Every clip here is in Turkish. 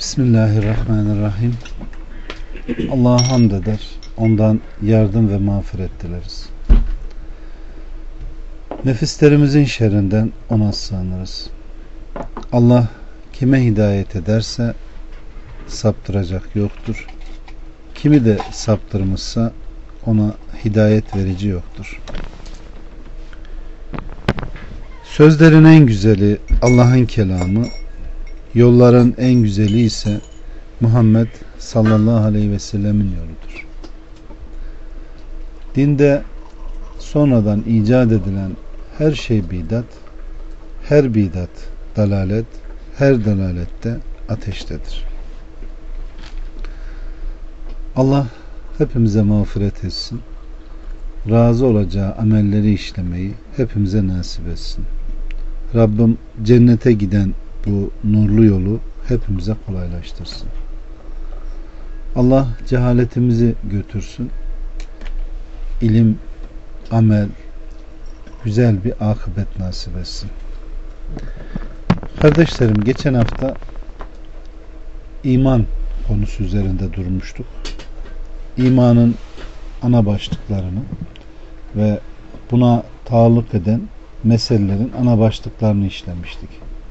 Bismillahirrahmanirrahim. Allah'a hamd eder, ondan yardım ve mağfiret dileriz. Nefislerimizin şerrinden ona sığınırız. Allah kime hidayet ederse saptıracak yoktur. Kimi de saptırmışsa ona hidayet verici yoktur. Sözlerin en güzeli Allah'ın kelamı, yolların en güzeli ise Muhammed sallallahu aleyhi ve sellemin yoludur. Dinde sonradan icat edilen her şey bidat, her bidat dalalet, her dalalette ateştedir. Allah hepimize mağfiret etsin. Razı olacağı amelleri işlemeyi hepimize nasip etsin. Rabbim cennete giden bu nurlu yolu hepimize kolaylaştırsın. Allah cehaletimizi götürsün. İlim, amel, güzel bir akıbet nasip etsin. Kardeşlerim, geçen hafta iman konusu üzerinde durmuştuk. İmanın ana başlıklarını ve buna taalluk eden meselelerin ana başlıklarını işlemiştik.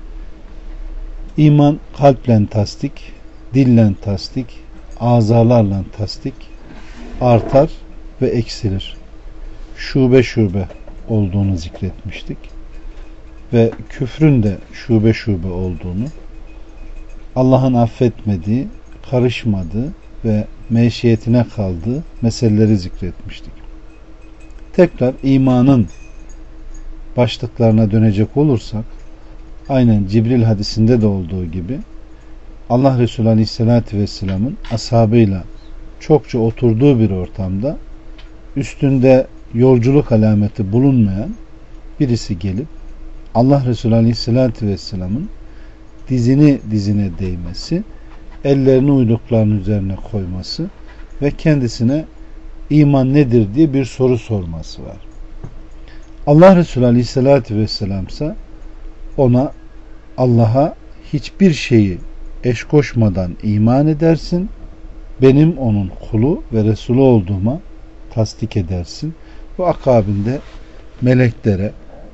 İman kalple tasdik, dille tasdik, azalarla tasdik, artar ve eksilir. Şube şube olduğunu zikretmiştik. Ve küfrün de şube şube olduğunu, Allah'ın affetmediği, karışmadığı ve meşiyetine kaldığı meseleleri zikretmiştik. Tekrar imanın başlıklarına dönecek olursak, aynen Cibril hadisinde de olduğu gibi Allah Resulü Aleyhisselatü Vesselam'ın ashabıyla çokça oturduğu bir ortamda üstünde yolculuk alameti bulunmayan birisi gelip Allah Resulü Aleyhisselatü Vesselam'ın dizini dizine değmesi, ellerini uyduklarının üzerine koyması ve kendisine iman nedir diye bir soru sorması var. Allah Resulü Aleyhisselatü Vesselam ise ona Allah'a hiçbir şeyi eş koşmadan iman edersin, benim onun kulu ve Resulü olduğuma tasdik edersin. Bu akabinde meleklere,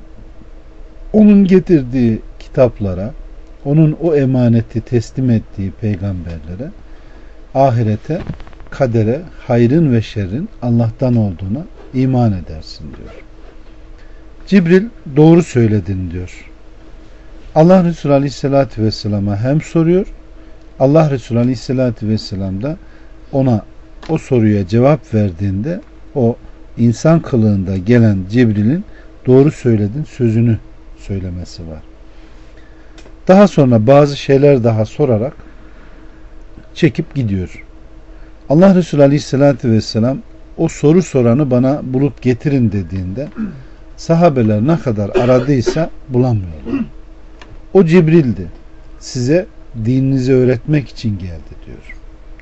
onun getirdiği kitaplara, onun o emaneti teslim ettiği peygamberlere, ahirete, kadere, hayrın ve şerrin Allah'tan olduğuna iman edersin diyor. Cibril doğru söyledin diyor. Allah Resulü Aleyhisselatü Vesselam'a hem soruyor, Allah Resulü Aleyhisselatü Vesselam da ona o soruya cevap verdiğinde o insan kılığında gelen Cibril'in doğru söyledin sözünü söylemesi var. Daha sonra bazı şeyler daha sorarak çekip gidiyor. Allah Resulü Aleyhisselatü Vesselam o soru soranı bana bulup getirin dediğinde sahabeler ne kadar aradıysa bulamıyorlar. O Cibril'di. Size dininizi öğretmek için geldi diyor.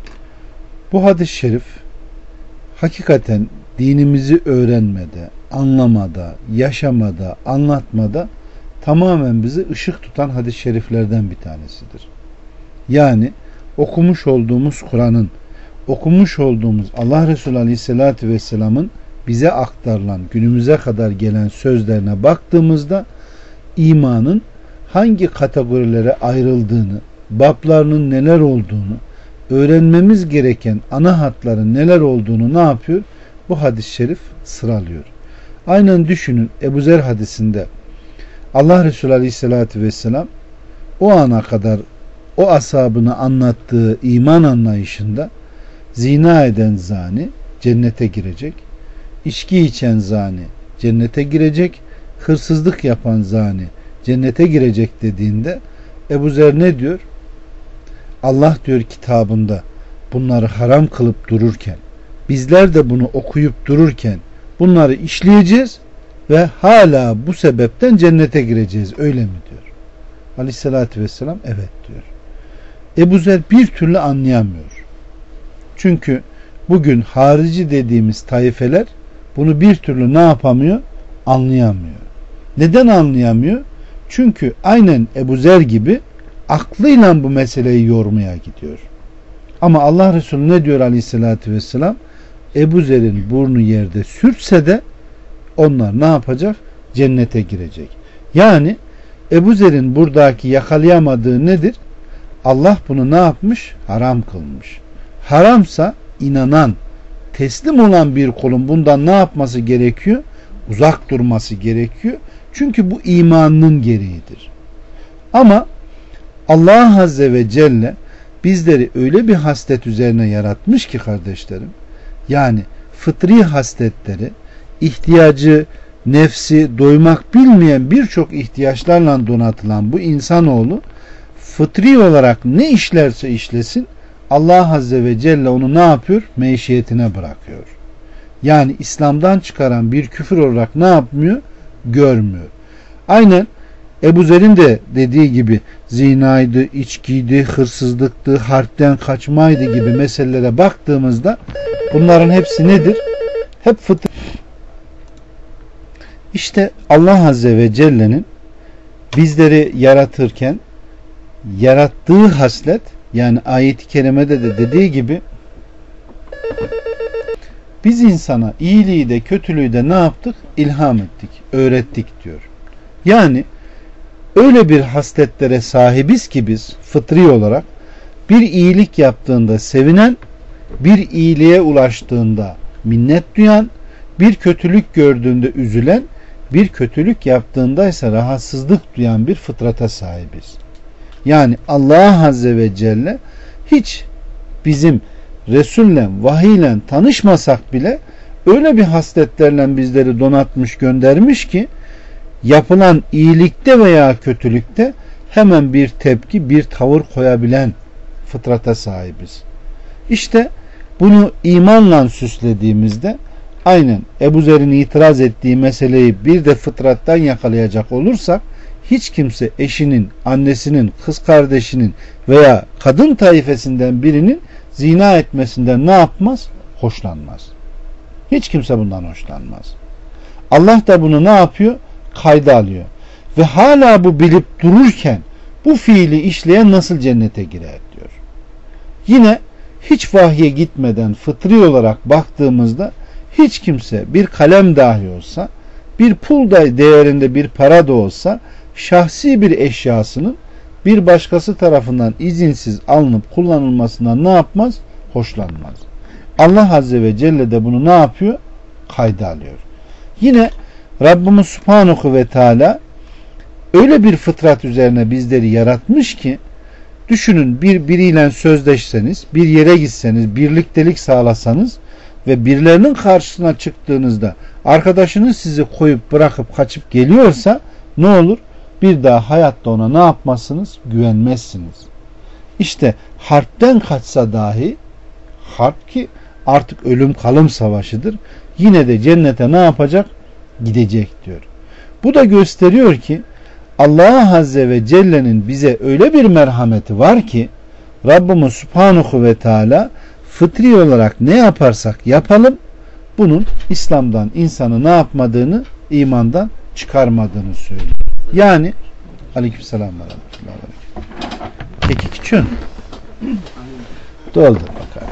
Bu hadis-i şerif hakikaten dinimizi öğrenmede, anlamada, yaşamada, anlatmada tamamen bizi ışık tutan hadis-i şeriflerden bir tanesidir. Yani okumuş olduğumuz Kur'an'ın, okumuş olduğumuz Allah Resulü Aleyhisselatü Vesselam'ın bize aktarılan, günümüze kadar gelen sözlerine baktığımızda imanın hangi kategorilere ayrıldığını, bablarının neler olduğunu, öğrenmemiz gereken ana hatların neler olduğunu ne yapıyor? Bu hadis-i şerif sıralıyor. Aynen düşünün, Ebu Zer hadisinde Allah Resulü Aleyhisselatü Vesselam o ana kadar o ashabına anlattığı iman anlayışında zina eden zani cennete girecek, içki içen zani cennete girecek, hırsızlık yapan zani cennete girecek dediğinde Ebu Zer ne diyor? Allah diyor kitabında bunları haram kılıp dururken, bizler de bunu okuyup dururken bunları işleyeceğiz ve hala bu sebepten cennete gireceğiz, öyle mi diyor. Aleyhissalatü vesselam evet diyor. Ebu Zer bir türlü anlayamıyor. Çünkü bugün harici dediğimiz taifeler bunu bir türlü ne yapamıyor? Anlayamıyor. Neden anlayamıyor? Çünkü aynen Ebu Zer gibi aklıyla bu meseleyi yormaya gidiyor. Ama Allah Resulü ne diyor aleyhissalatü vesselam? Ebu Zer'in burnu yerde sürtse de onlar ne yapacak? Cennete girecek. Yani Ebu Zer'in buradaki yakalayamadığı nedir? Allah bunu ne yapmış? Haram kılmış. Haramsa inanan, teslim olan bir kulun bundan ne yapması gerekiyor? Uzak durması gerekiyor. Çünkü bu imanının gereğidir. Ama Allah Azze ve Celle bizleri öyle bir haslet üzerine yaratmış ki kardeşlerim, yani fıtri hasletleri, ihtiyacı, nefsi doymak bilmeyen birçok ihtiyaçlarla donatılan bu insanoğlu fıtri olarak ne işlerse işlesin Allah Azze ve Celle onu ne yapıyor? Meşiyetine bırakıyor. Yani İslam'dan çıkaran bir küfür olarak ne yapmıyor? Görmüyor. Aynen Ebu Zer'in de dediği gibi zinaydı, içkiydi, hırsızlıktı, harpten kaçmaydı gibi meselelere baktığımızda bunların hepsi nedir? Hep fıtri. İşte Allah Azze ve Celle'nin bizleri yaratırken yarattığı haslet, yani ayet-i kerimede de dediği gibi biz insana iyiliği de kötülüğü de ne yaptık? İlham ettik, öğrettik diyor. Yani öyle bir hasletlere sahibiz ki biz fıtri olarak bir iyilik yaptığında sevinen, bir iyiliğe ulaştığında minnet duyan, bir kötülük gördüğünde üzülen, bir kötülük yaptığında ise rahatsızlık duyan bir fıtrata sahibiz. Yani Allah Azze ve Celle hiç bizim Resul'le, vahiyle tanışmasak bile öyle bir hasletlerle bizleri donatmış, göndermiş ki yapılan iyilikte veya kötülükte hemen bir tepki, bir tavır koyabilen fıtrata sahibiz. İşte bunu imanla süslediğimizde aynen Ebu Zer'in itiraz ettiği meseleyi bir de fıtrattan yakalayacak olursak hiç kimse eşinin, annesinin, kız kardeşinin veya kadın taifesinden birinin zina etmesinden ne yapmaz? Hoşlanmaz. Hiç kimse bundan hoşlanmaz. Allah da bunu ne yapıyor? Kayda alıyor. Ve hala bu bilip dururken bu fiili işleyen nasıl cennete girer diyor. Yine hiç vahye gitmeden fıtri olarak baktığımızda hiç kimse bir kalem dahi olsa, bir pul da değerinde bir para da olsa şahsi bir eşyasının bir başkası tarafından izinsiz alınıp kullanılmasından ne yapmaz? Hoşlanmaz. Allah Azze ve Celle de bunu ne yapıyor? Kayda alıyor. Yine Rabbimiz Subhanahu ve Teala öyle bir fıtrat üzerine bizleri yaratmış ki düşünün, biriyle sözleşseniz, bir yere gitseniz, birliktelik sağlasanız ve birilerinin karşısına çıktığınızda arkadaşınız sizi koyup bırakıp kaçıp geliyorsa ne olur? Bir daha hayatta ona ne yapmazsınız? Güvenmezsiniz. İşte harpten kaçsa dahi, harp ki artık ölüm kalım savaşıdır, yine de cennete ne yapacak? Gidecek diyor. Bu da gösteriyor ki Allah Azze ve Celle'nin bize öyle bir merhameti var ki Rabbimiz Subhanahu ve Teala fıtri olarak ne yaparsak yapalım bunun İslam'dan insanı ne yapmadığını, imandan çıkarmadığını söylüyor. Yani aleykümselam ve rahmetullah. Peki küçüğün doldur bakalım.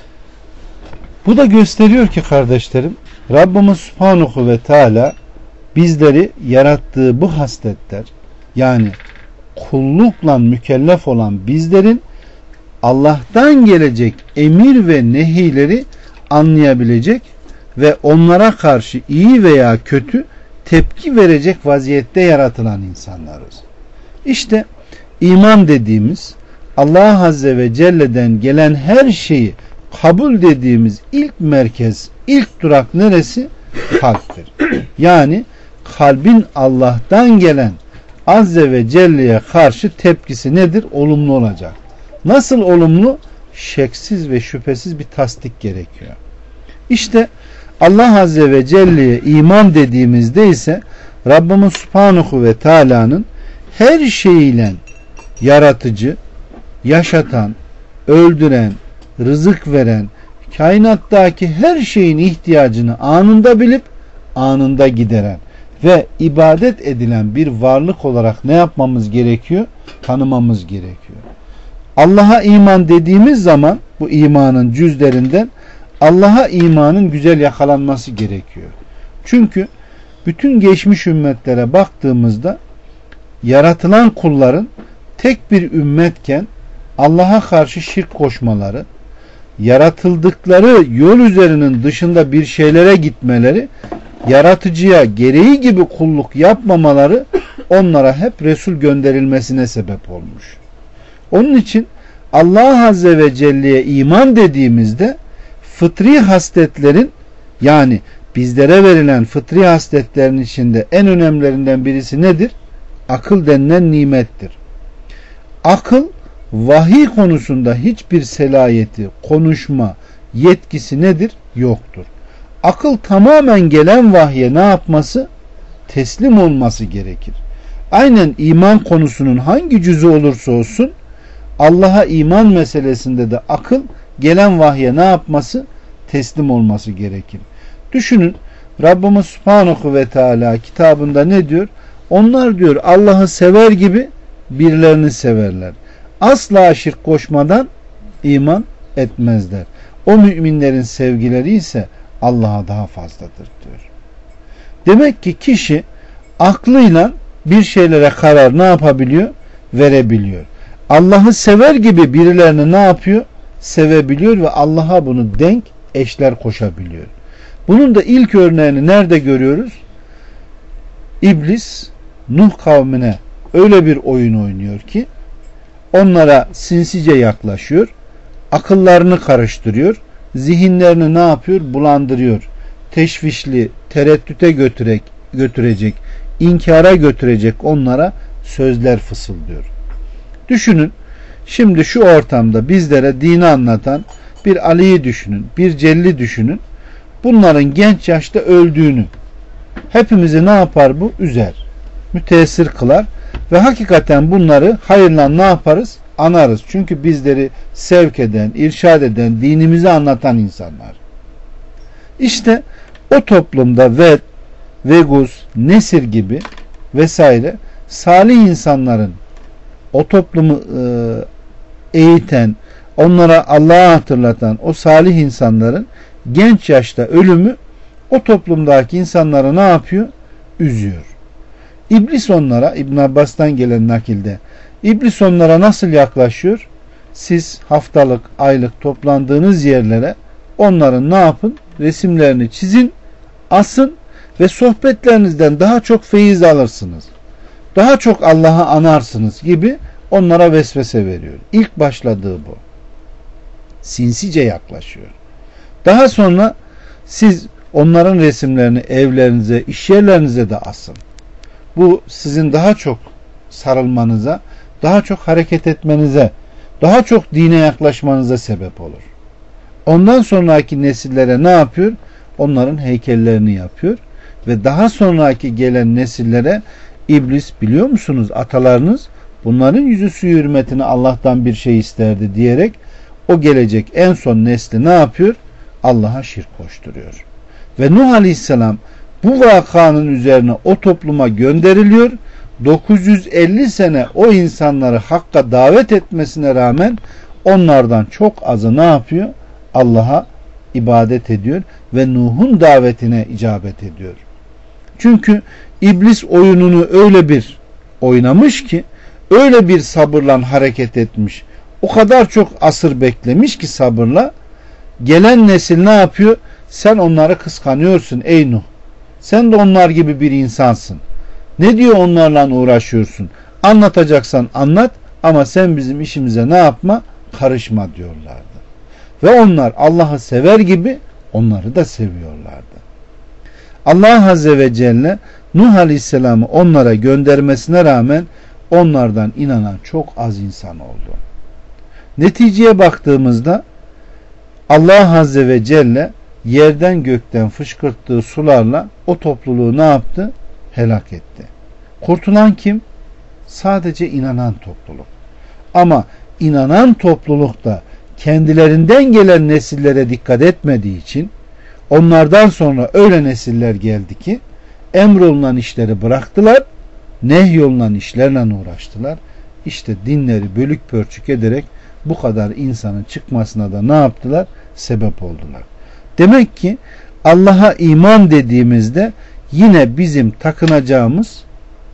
Bu da gösteriyor ki kardeşlerim Rabbimiz Subhanahu ve Teala bizleri yarattığı bu hasletler, yani kullukla mükellef olan bizlerin Allah'tan gelecek emir ve nehileri anlayabilecek ve onlara karşı iyi veya kötü tepki verecek vaziyette yaratılan insanlarız. İşte iman dediğimiz Allah Azze ve Celle'den gelen her şeyi kabul dediğimiz ilk merkez, ilk durak neresi? Kalptir. Yani kalbin Allah'tan gelen Azze ve Celle'ye karşı tepkisi nedir? Olumlu olacak. Nasıl olumlu? Şeksiz ve şüphesiz bir tasdik gerekiyor. İşte Allah Azze ve Celle'ye iman dediğimizde ise Rabbimiz Subhanahu ve Teala'nın her şeyiyle yaratıcı, yaşatan, öldüren, rızık veren, kainattaki her şeyin ihtiyacını anında bilip anında gideren ve ibadet edilen bir varlık olarak ne yapmamız gerekiyor? Tanımamız gerekiyor. Allah'a iman dediğimiz zaman bu imanın cüzlerinden Allah'a imanın güzel yakalanması gerekiyor. Çünkü bütün geçmiş ümmetlere baktığımızda yaratılan kulların tek bir ümmetken Allah'a karşı şirk koşmaları, yaratıldıkları yol üzerinin dışında bir şeylere gitmeleri, yaratıcıya gereği gibi kulluk yapmamaları onlara hep Resul gönderilmesine sebep olmuş. Onun için Allah Azze ve Celle'ye iman dediğimizde fıtri hasletlerin, yani bizlere verilen fıtri hasletlerin içinde en önemlilerinden birisi nedir? Akıl denilen nimettir. Akıl vahiy konusunda hiçbir selayeti, konuşma, yetkisi nedir? Yoktur. Akıl tamamen gelen vahye ne yapması? Teslim olması gerekir. Aynen iman konusunun hangi cüzü olursa olsun Allah'a iman meselesinde de akıl gelen vahye ne yapması? Teslim olması gerekir. Düşünün, Rabbimiz Subhanahu ve Teala kitabında ne diyor? Onlar diyor Allah'ı sever gibi birilerini severler. Asla şirk koşmadan iman etmezler. O müminlerin sevgileri ise Allah'a daha fazladır diyor. Demek ki kişi aklıyla bir şeylere karar ne yapabiliyor? Verebiliyor. Allah'ı sever gibi birilerini ne yapıyor? Sevebiliyor ve Allah'a bunu denk eşler koşabiliyor. Bunun da ilk örneğini nerede görüyoruz? İblis Nuh kavmine öyle bir oyun oynuyor ki onlara sinsice yaklaşıyor, akıllarını karıştırıyor, zihinlerini ne yapıyor? Bulandırıyor. Teşvişli, tereddüte götürecek, inkara götürecek onlara sözler fısıldıyor. Düşünün, şimdi şu ortamda bizlere dini anlatan bir Ali'yi düşünün, bir Celil'i düşünün. Bunların genç yaşta öldüğünü hepimizi ne yapar bu? Üzer, müteessir kılar ve hakikaten bunları hayırla ne yaparız? Anarız. Çünkü bizleri sevk eden, irşad eden, dinimizi anlatan insanlar. İşte o toplumda Ved, Veguz, Nesir gibi vesaire salih insanların o toplumu eğiten, onlara Allah'ı hatırlatan o salih insanların genç yaşta ölümü o toplumdaki insanları ne yapıyor? Üzüyor. İblis onlara, İbn Abbas'tan gelen nakilde, İblis onlara nasıl yaklaşıyor? Siz haftalık, aylık toplandığınız yerlere onların ne yapın? Resimlerini çizin, asın ve sohbetlerinizden daha çok feyiz alırsınız. Daha çok Allah'ı anarsınız gibi onlara vesvese veriyor. İlk başladığı bu. Sinsice yaklaşıyor. Daha sonra siz onların resimlerini evlerinize, iş yerlerinize de asın. Bu sizin daha çok sarılmanıza, daha çok hareket etmenize, daha çok dine yaklaşmanıza sebep olur. Ondan sonraki nesillere ne yapıyor? Onların heykellerini yapıyor ve daha sonraki gelen nesillere İblis, biliyor musunuz, atalarınız bunların yüzü suyu hürmetine Allah'tan bir şey isterdi diyerek o gelecek en son nesli ne yapıyor? Allah'a şirk koşturuyor. Ve Nuh Aleyhisselam bu vakanın üzerine o topluma gönderiliyor. 950 sene o insanları Hakk'a davet etmesine rağmen onlardan çok azı ne yapıyor? Allah'a ibadet ediyor ve Nuh'un davetine icabet ediyor. Çünkü İblis oyununu öyle bir oynamış ki, öyle bir sabırla hareket etmiş, o kadar çok asır beklemiş ki sabırla, gelen nesil ne yapıyor? Sen onları kıskanıyorsun ey Nuh. Sen de onlar gibi bir insansın. Ne diyor onlarla uğraşıyorsun? Anlatacaksan anlat ama sen bizim işimize ne yapma? Karışma diyorlardı. Ve onlar Allah'ı sever gibi onları da seviyorlardı. Allah Azze ve Celle Nuh Aleyhisselam'ı onlara göndermesine rağmen onlardan inanan çok az insan oldu. Neticeye baktığımızda Allah Azze ve Celle yerden gökten fışkırttığı sularla o topluluğu ne yaptı? Helak etti. Kurtulan kim? Sadece inanan topluluk. Ama inanan topluluk da kendilerinden gelen nesillere dikkat etmediği için onlardan sonra öyle nesiller geldi ki Emrolunan işleri bıraktılar, nehyolunan işlerle uğraştılar. İşte dinleri bölük pörçük ederek bu kadar insanın çıkmasına da ne yaptılar? Sebep oldular. Demek ki Allah'a iman dediğimizde yine bizim takınacağımız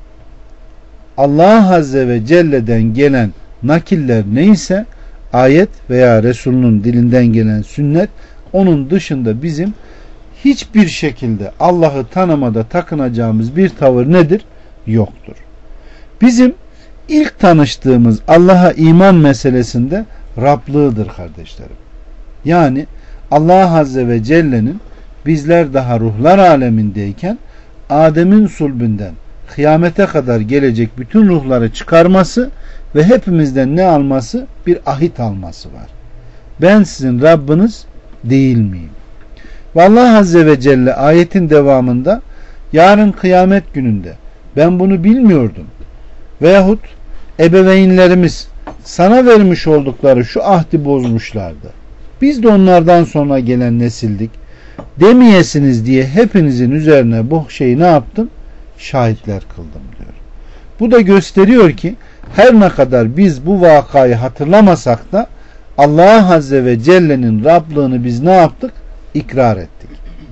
Allah Azze ve Celle'den gelen nakiller neyse, ayet veya Resulünün dilinden gelen sünnet, onun dışında bizim hiçbir şekilde Allah'ı tanımada takınacağımız bir tavır nedir? Yoktur. Bizim ilk tanıştığımız Allah'a iman meselesinde Rablığıdır kardeşlerim. Yani Allah Azze ve Celle'nin bizler daha ruhlar alemindeyken Adem'in sulbünden kıyamete kadar gelecek bütün ruhları çıkarması ve hepimizden ne alması? Bir ahit alması var. Ben sizin Rabbiniz değil miyim? Ve Allah Azze ve Celle ayetin devamında yarın kıyamet gününde ben bunu bilmiyordum veyahut ebeveynlerimiz sana vermiş oldukları şu ahdi bozmuşlardı, biz de onlardan sonra gelen nesildik demeyesiniz diye hepinizin üzerine bu şeyi ne yaptım? Şahitler kıldım diyor. Bu da gösteriyor ki her ne kadar biz bu vakayı hatırlamasak da Allah Azze ve Celle'nin Rablığını biz ne yaptık? İkrar ettik.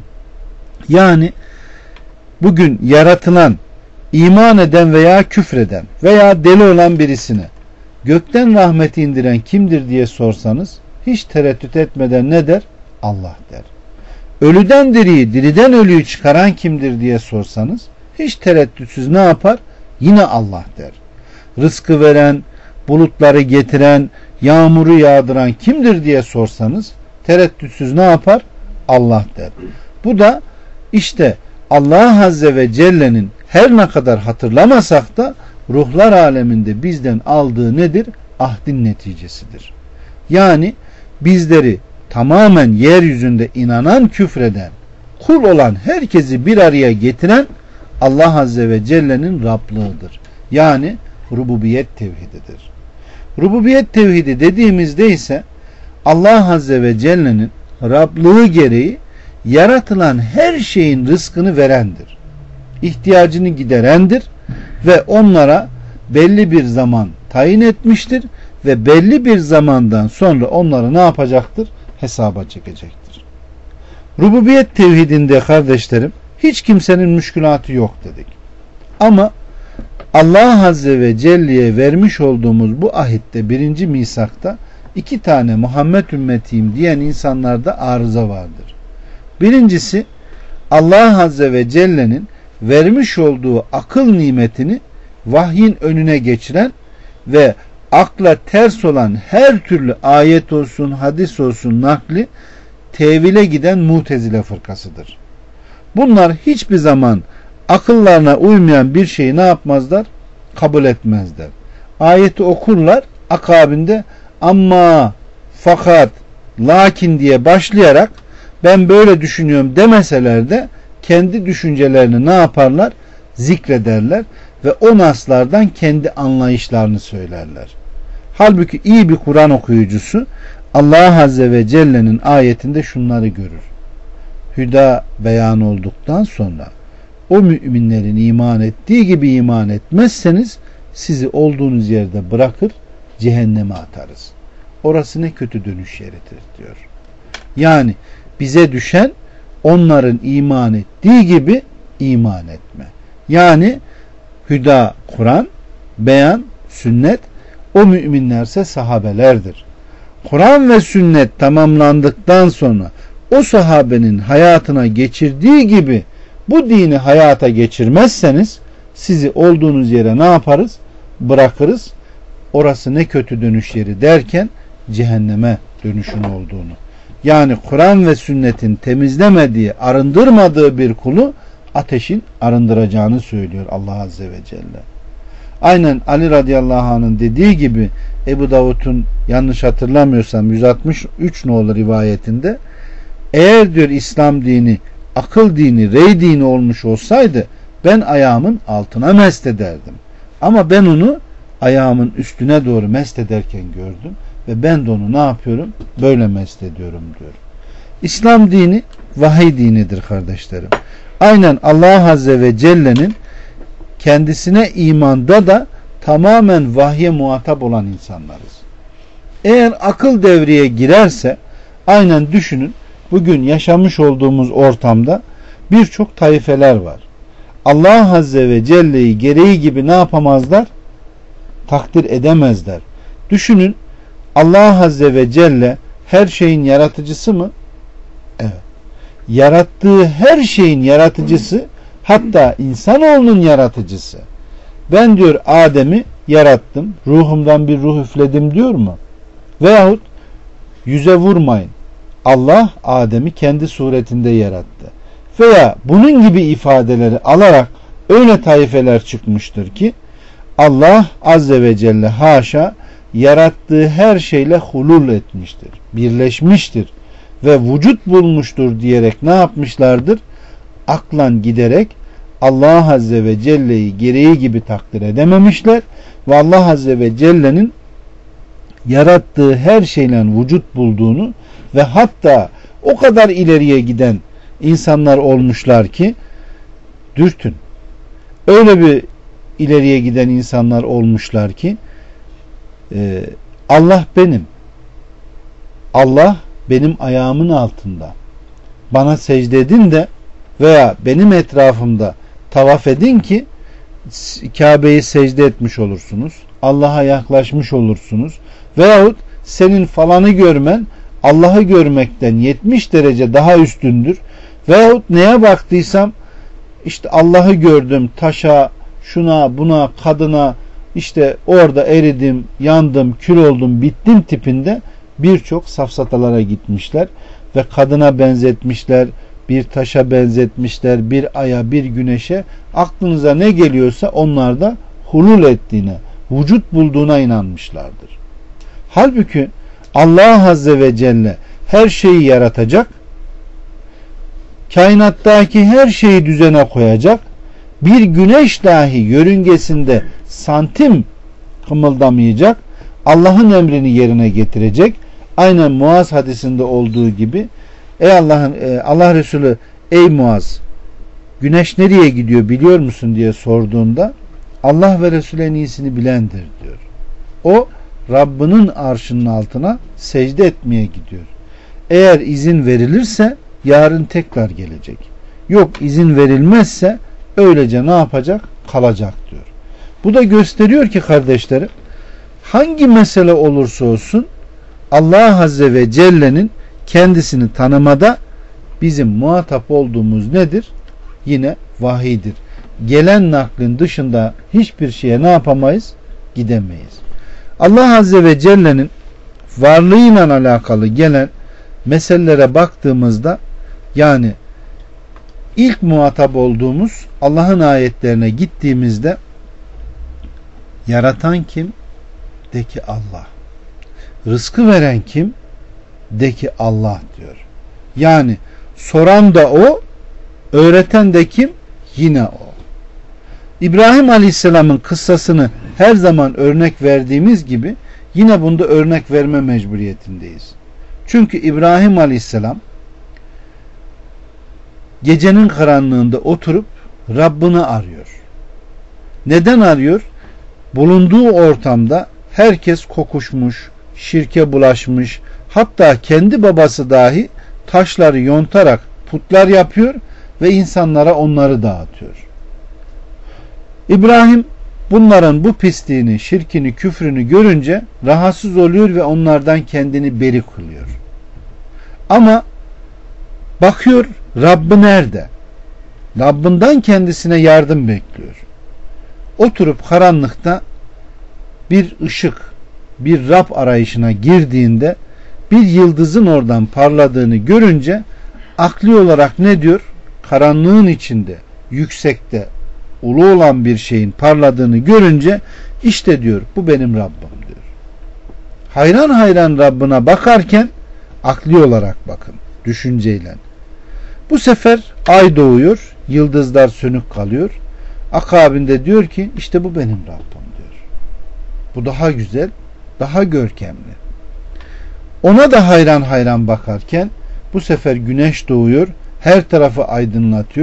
Yani bugün yaratılan, iman eden veya küfreden veya deli olan birisine gökten rahmeti indiren kimdir diye sorsanız hiç tereddüt etmeden ne der? Allah der. Ölüden diriyi, diriden ölüyü çıkaran kimdir diye sorsanız hiç tereddütsüz ne yapar? Yine Allah der. Rızkı veren, bulutları getiren, yağmuru yağdıran kimdir diye sorsanız tereddütsüz ne yapar? Allah der. Bu da işte Allah Azze ve Celle'nin her ne kadar hatırlamasak da ruhlar aleminde bizden aldığı nedir? Ahdin neticesidir. Yani bizleri tamamen yeryüzünde inanan, küfreden, kul olan herkesi bir araya getiren Allah Azze ve Celle'nin Rablığıdır. Yani rububiyet tevhididir. Rububiyet tevhidi dediğimizde ise Allah Azze ve Celle'nin Rablığı gereği yaratılan her şeyin rızkını verendir. İhtiyacını giderendir ve onlara belli bir zaman tayin etmiştir ve belli bir zamandan sonra onları ne yapacaktır? Hesaba çekecektir. Rububiyet tevhidinde kardeşlerim hiç kimsenin müşkülatı yok dedik. Ama Allah Azze ve Celle'ye vermiş olduğumuz bu ahitte, birinci misakta 2 tane Muhammed ümmetiyim diyen insanlarda arıza vardır. Birincisi Allah Azze ve Celle'nin vermiş olduğu akıl nimetini vahyin önüne geçiren ve akla ters olan her türlü ayet olsun, hadis olsun nakli tevile giden Mutezile fırkasıdır. Bunlar hiçbir zaman akıllarına uymayan bir şeyi ne yapmazlar? Kabul etmezler. Ayeti okurlar, akabinde ama, fakat, lakin diye başlayarak ben böyle düşünüyorum demeseler de kendi düşüncelerini ne yaparlar? Zikrederler ve o naslardan kendi anlayışlarını söylerler. Halbuki iyi bir Kur'an okuyucusu Allah Azze ve Celle'nin ayetinde şunları görür. Hüda beyan olduktan sonra o müminlerin iman ettiği gibi iman etmezseniz sizi olduğunuz yerde bırakır cehenneme atarız. Orası ne kötü dönüş yeridir diyor. Yani bize düşen onların iman ettiği gibi iman etme. Yani hüda Kur'an, beyan sünnet, o müminlerse sahabelerdir. Kur'an ve sünnet tamamlandıktan sonra o sahabenin hayatına geçirdiği gibi bu dini hayata geçirmezseniz sizi olduğunuz yere ne yaparız? Bırakırız. Orası ne kötü dönüş yeri derken cehenneme dönüşün olduğunu. Yani Kur'an ve sünnetin temizlemediği, arındırmadığı bir kulu ateşin arındıracağını söylüyor Allah Azze ve Celle. Aynen Ali radıyallahu anh'ın dediği gibi Ebu Davud'un yanlış hatırlamıyorsam 163 nolu rivayetinde eğer diyor İslam dini akıl dini, rey dini olmuş olsaydı ben ayağımın altına mest ederdim. Ama ben onu ayağımın üstüne doğru mest ederken gördüm ve ben de onu ne yapıyorum? Böyle mest ediyorum diyor. İslam dini vahiy dinidir kardeşlerim. aynen Allah Azze ve Celle'nin kendisine imanda da tamamen vahye muhatap olan insanlarız. Eğer akıl devreye girerse aynen düşünün, bugün yaşamış olduğumuz ortamda birçok taifeler var. Allah Azze ve Celle'yi gereği gibi ne yapamazlar? Takdir edemezler. Düşünün, Allah Azze ve Celle her şeyin yaratıcısı mı? Evet. Yarattığı her şeyin yaratıcısı, hatta insanoğlunun yaratıcısı. Ben diyor Adem'i yarattım, ruhumdan bir ruh üfledim diyor mu? Veyahut yüze vurmayın, Allah Adem'i kendi suretinde yarattı. Veya bunun gibi ifadeleri alarak öyle taifeler çıkmıştır ki Allah Azze ve Celle haşa yarattığı her şeyle hulul etmiştir, birleşmiştir ve vücut bulmuştur diyerek ne yapmışlardır? Aklan giderek Allah Azze ve Celle'yi gereği gibi takdir edememişler ve Allah Azze ve Celle'nin yarattığı her şeyle vücut bulduğunu ve hatta o kadar ileriye giden insanlar olmuşlar ki dürtün. Öyle bir ileriye giden insanlar olmuşlar ki Allah benim ayağımın altında. Bana secde edin de veya benim etrafımda tavaf edin ki Kabe'yi secde etmiş olursunuz. Allah'a yaklaşmış olursunuz. Veyahut senin falanı görmen Allah'ı görmekten 70 derece daha üstündür. Veyahut neye baktıysam işte Allah'ı gördüm, taşa, şuna, buna, kadına, işte orada eridim, yandım, kül oldum, bittim tipinde birçok safsatalara gitmişler ve kadına benzetmişler, bir taşa benzetmişler, bir aya, bir güneşe, aklınıza ne geliyorsa onlar da hulul ettiğine, vücut bulduğuna inanmışlardır. Halbuki Allah Azze ve Celle her şeyi yaratacak, kainattaki her şeyi düzene koyacak, bir güneş dahi yörüngesinde santim kımıldamayacak, Allah'ın emrini yerine getirecek. Aynen Muaz hadisinde olduğu gibi, ey Allah Resulü, ey Muaz, güneş nereye gidiyor biliyor musun diye sorduğunda Allah ve Resulü en iyisini bilendir diyor. O Rabbinin arşının altına secde etmeye gidiyor. Eğer izin verilirse yarın tekrar gelecek. Yok izin verilmezse öylece ne yapacak? Kalacak diyor. Bu da gösteriyor ki kardeşlerim, hangi mesele olursa olsun Allah Azze ve Celle'nin kendisini tanımada bizim muhatap olduğumuz nedir? Yine vahiydir. Gelen naklin dışında hiçbir şeye ne yapamayız? Gidemeyiz. Allah Azze ve Celle'nin varlığıyla alakalı gelen meselelere baktığımızda, yani ilk muhatap olduğumuz Allah'ın ayetlerine gittiğimizde, yaratan kim? De ki Allah. Rızkı veren kim? De ki Allah diyor. Yani soran da o, öğreten de kim? Yine o. İbrahim Aleyhisselam'ın kıssasını her zaman örnek verdiğimiz gibi yine bunda örnek verme mecburiyetindeyiz. Çünkü İbrahim Aleyhisselam gecenin karanlığında oturup Rabbini arıyor. Neden arıyor? Bulunduğu ortamda herkes kokuşmuş, şirke bulaşmış, hatta kendi babası dahi taşları yontarak putlar yapıyor ve insanlara onları dağıtıyor. İbrahim bunların bu pisliğini, şirkini, küfrünü görünce rahatsız oluyor ve onlardan kendini beri kılıyor. Ama bakıyor Rabbi nerede? Rabbinden kendisine yardım bekliyor. Oturup karanlıkta bir ışık, bir Rab arayışına girdiğinde bir yıldızın oradan parladığını görünce akli olarak ne diyor? Karanlığın içinde, yüksekte, ulu olan bir şeyin parladığını görünce işte diyor bu benim Rabbim diyor. Hayran hayran Rabbine bakarken akli olarak bakın, düşünceyle. Bu sefer ay doğuyor, yıldızlar sönük kalıyor. Akabinde diyor ki işte bu benim Rabbim diyor. Bu daha güzel, daha görkemli. Ona da hayran hayran bakarken bu sefer güneş doğuyor, her tarafı aydınlatıyor.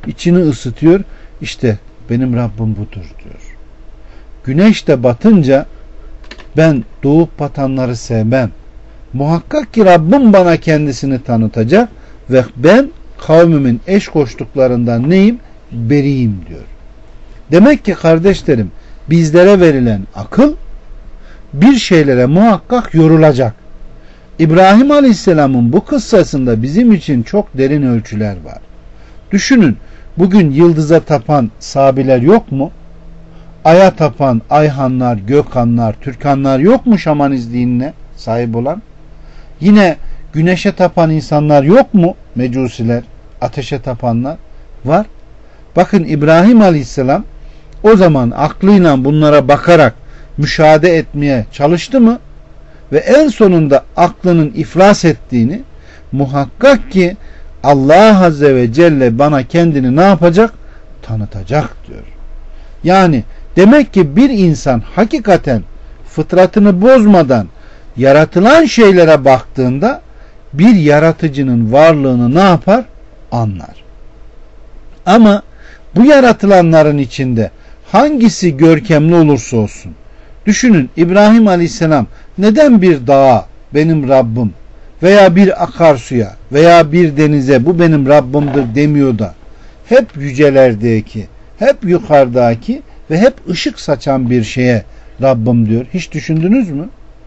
içini ısıtıyor. İşte benim Rabbim budur diyor. Güneş de batınca ben doğup batanları sevmem. Muhakkak ki Rabbim bana kendisini tanıtacak ve ben kavmimin eş koştuklarından neyim? Beriyim diyor. Demek ki kardeşlerim, bizlere verilen akıl bir şeylere muhakkak yorulacak. İbrahim Aleyhisselam'ın bu kıssasında bizim için çok derin ölçüler var. Düşünün, bugün yıldıza tapan Sabiler yok mu? Aya tapan Ayhanlar, Gökhanlar, Türkanlar yok mu şamanist dinine sahip olan? Yine güneşe tapan insanlar yok mu? Mecusiler, ateşe tapanlar var. Bakın İbrahim Aleyhisselam o zaman aklıyla bunlara bakarak müşahede etmeye çalıştı mı? Ve en sonunda aklının iflas ettiğini, muhakkak ki Allah Azze ve Celle bana kendini ne yapacak? Tanıtacak diyor. Yani demek ki bir insan hakikaten fıtratını bozmadan yaratılan şeylere baktığında bir yaratıcının varlığını ne yapar? Anlar. Ama bu yaratılanların içinde hangisi görkemli olursa olsun, düşünün, İbrahim Aleyhisselam neden bir dağa benim Rabbim veya bir akarsuya veya bir denize bu benim Rabbimdir demiyor da hep yücelerdeki, hep yukarıdaki ve hep ışık saçan bir şeye Rabbim diyor. Hiç düşündünüz mü?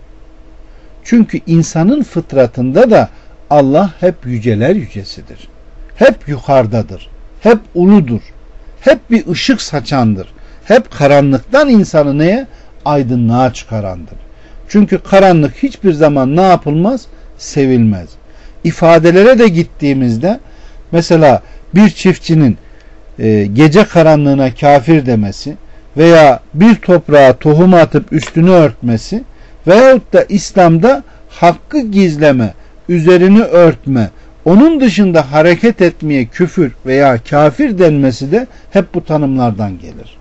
Çünkü insanın fıtratında da Allah hep yüceler yücesidir. Hep yukarıdadır. Hep uludur. Hep bir ışık saçandır. Hep karanlıktan insanı neye? Aydınlığa çıkarandır. Çünkü karanlık hiçbir zaman ne yapılmaz? Sevilmez. İfadelere de gittiğimizde mesela bir çiftçinin gece karanlığına kafir demesi veya bir toprağa tohum atıp üstünü örtmesi veyahut da İslam'da hakkı gizleme, üzerini örtme, onun dışında hareket etmeye küfür veya kafir denmesi de hep bu tanımlardan gelir.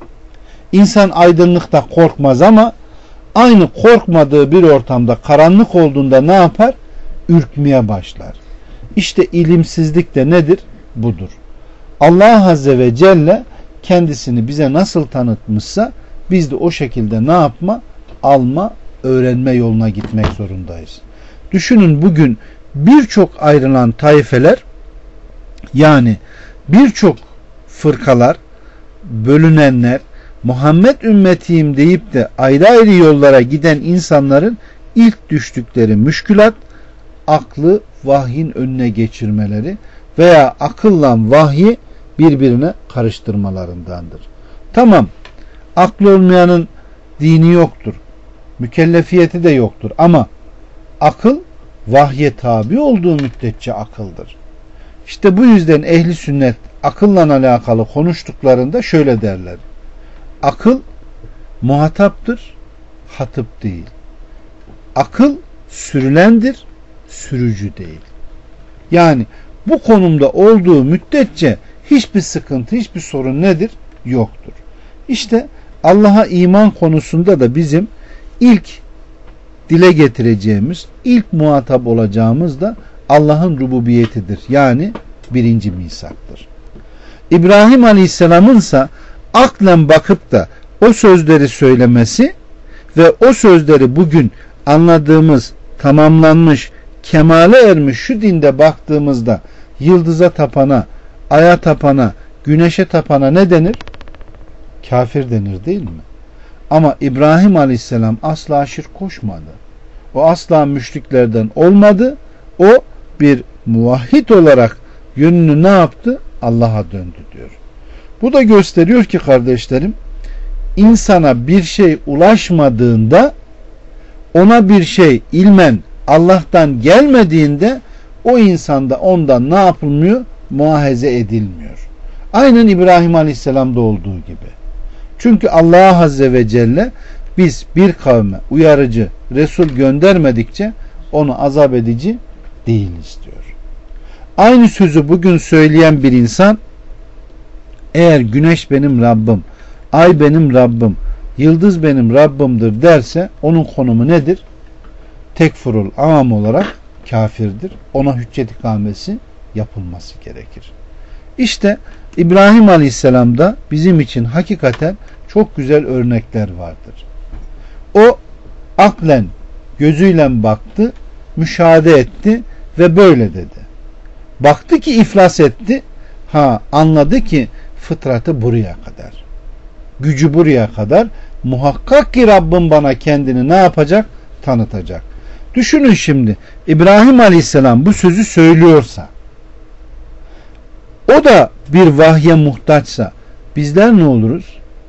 İnsan aydınlıkta korkmaz ama aynı korkmadığı bir ortamda karanlık olduğunda ne yapar? Ürkmeye başlar. İşte ilimsizlik de nedir? Budur. Allah Azze ve Celle kendisini bize nasıl tanıtmışsa biz de o şekilde ne yapma? Alma, öğrenme yoluna gitmek zorundayız. Düşünün, bugün birçok ayrılan taifeler, yani birçok fırkalar, bölünenler, Muhammed ümmetiyim deyip de ayrı ayrı yollara giden insanların ilk düştükleri müşkülat, aklı vahyin önüne geçirmeleri veya akılla vahyi birbirine karıştırmalarındandır. Tamam, aklı olmayanın dini yoktur, mükellefiyeti de yoktur ama akıl vahye tabi olduğu müddetçe akıldır. İşte bu yüzden ehli sünnet akılla alakalı konuştuklarında şöyle derler: akıl muhataptır, hatıp değil. Akıl sürülendir, sürücü değil. Yani bu konumda olduğu müddetçe hiçbir sıkıntı, hiçbir sorun nedir? Yoktur. İşte Allah'a iman konusunda da bizim ilk dile getireceğimiz, ilk muhatap olacağımız da Allah'ın rububiyetidir. Yani birinci misaktır. İbrahim Aleyhisselam'ın ise aklen bakıp da o sözleri söylemesi ve o sözleri bugün anladığımız, tamamlanmış, kemale ermiş şu dinde baktığımızda yıldıza tapana, aya tapana, güneşe tapana ne denir? Kafir denir, değil mi? Ama İbrahim Aleyhisselam asla şirk koşmadı. O asla müşriklerden olmadı. O bir muvahhid olarak yönünü ne yaptı? Allah'a döndü diyor. Bu da gösteriyor ki kardeşlerim, insana bir şey ulaşmadığında, ona bir şey ilmen Allah'tan gelmediğinde o insanda ondan ne yapılmıyor? Muahaze edilmiyor. Aynen İbrahim Aleyhisselam'da olduğu gibi. Çünkü Allah Azze ve Celle biz bir kavme uyarıcı Resul göndermedikçe onu azap edici değiliz diyor. Aynı sözü bugün söyleyen bir insan, eğer güneş benim Rabbim, ay benim Rabbim, yıldız benim Rabbimdir derse onun konumu nedir? Tekfurul am olarak kafirdir. Ona hüccet ikamesi yapılması gerekir. İşte İbrahim Aleyhisselam'da bizim için hakikaten çok güzel örnekler vardır. O aklen, gözüyle baktı, müşahede etti ve böyle dedi. Baktı ki iflas etti. Anladı ki fıtratı buraya kadar. Gücü buraya kadar. Muhakkak ki Rabbim bana kendini ne yapacak? Tanıtacak. Düşünün şimdi. İbrahim Aleyhisselam bu sözü söylüyorsa, o da bir vahye muhtaçsa bizler ne oluruz?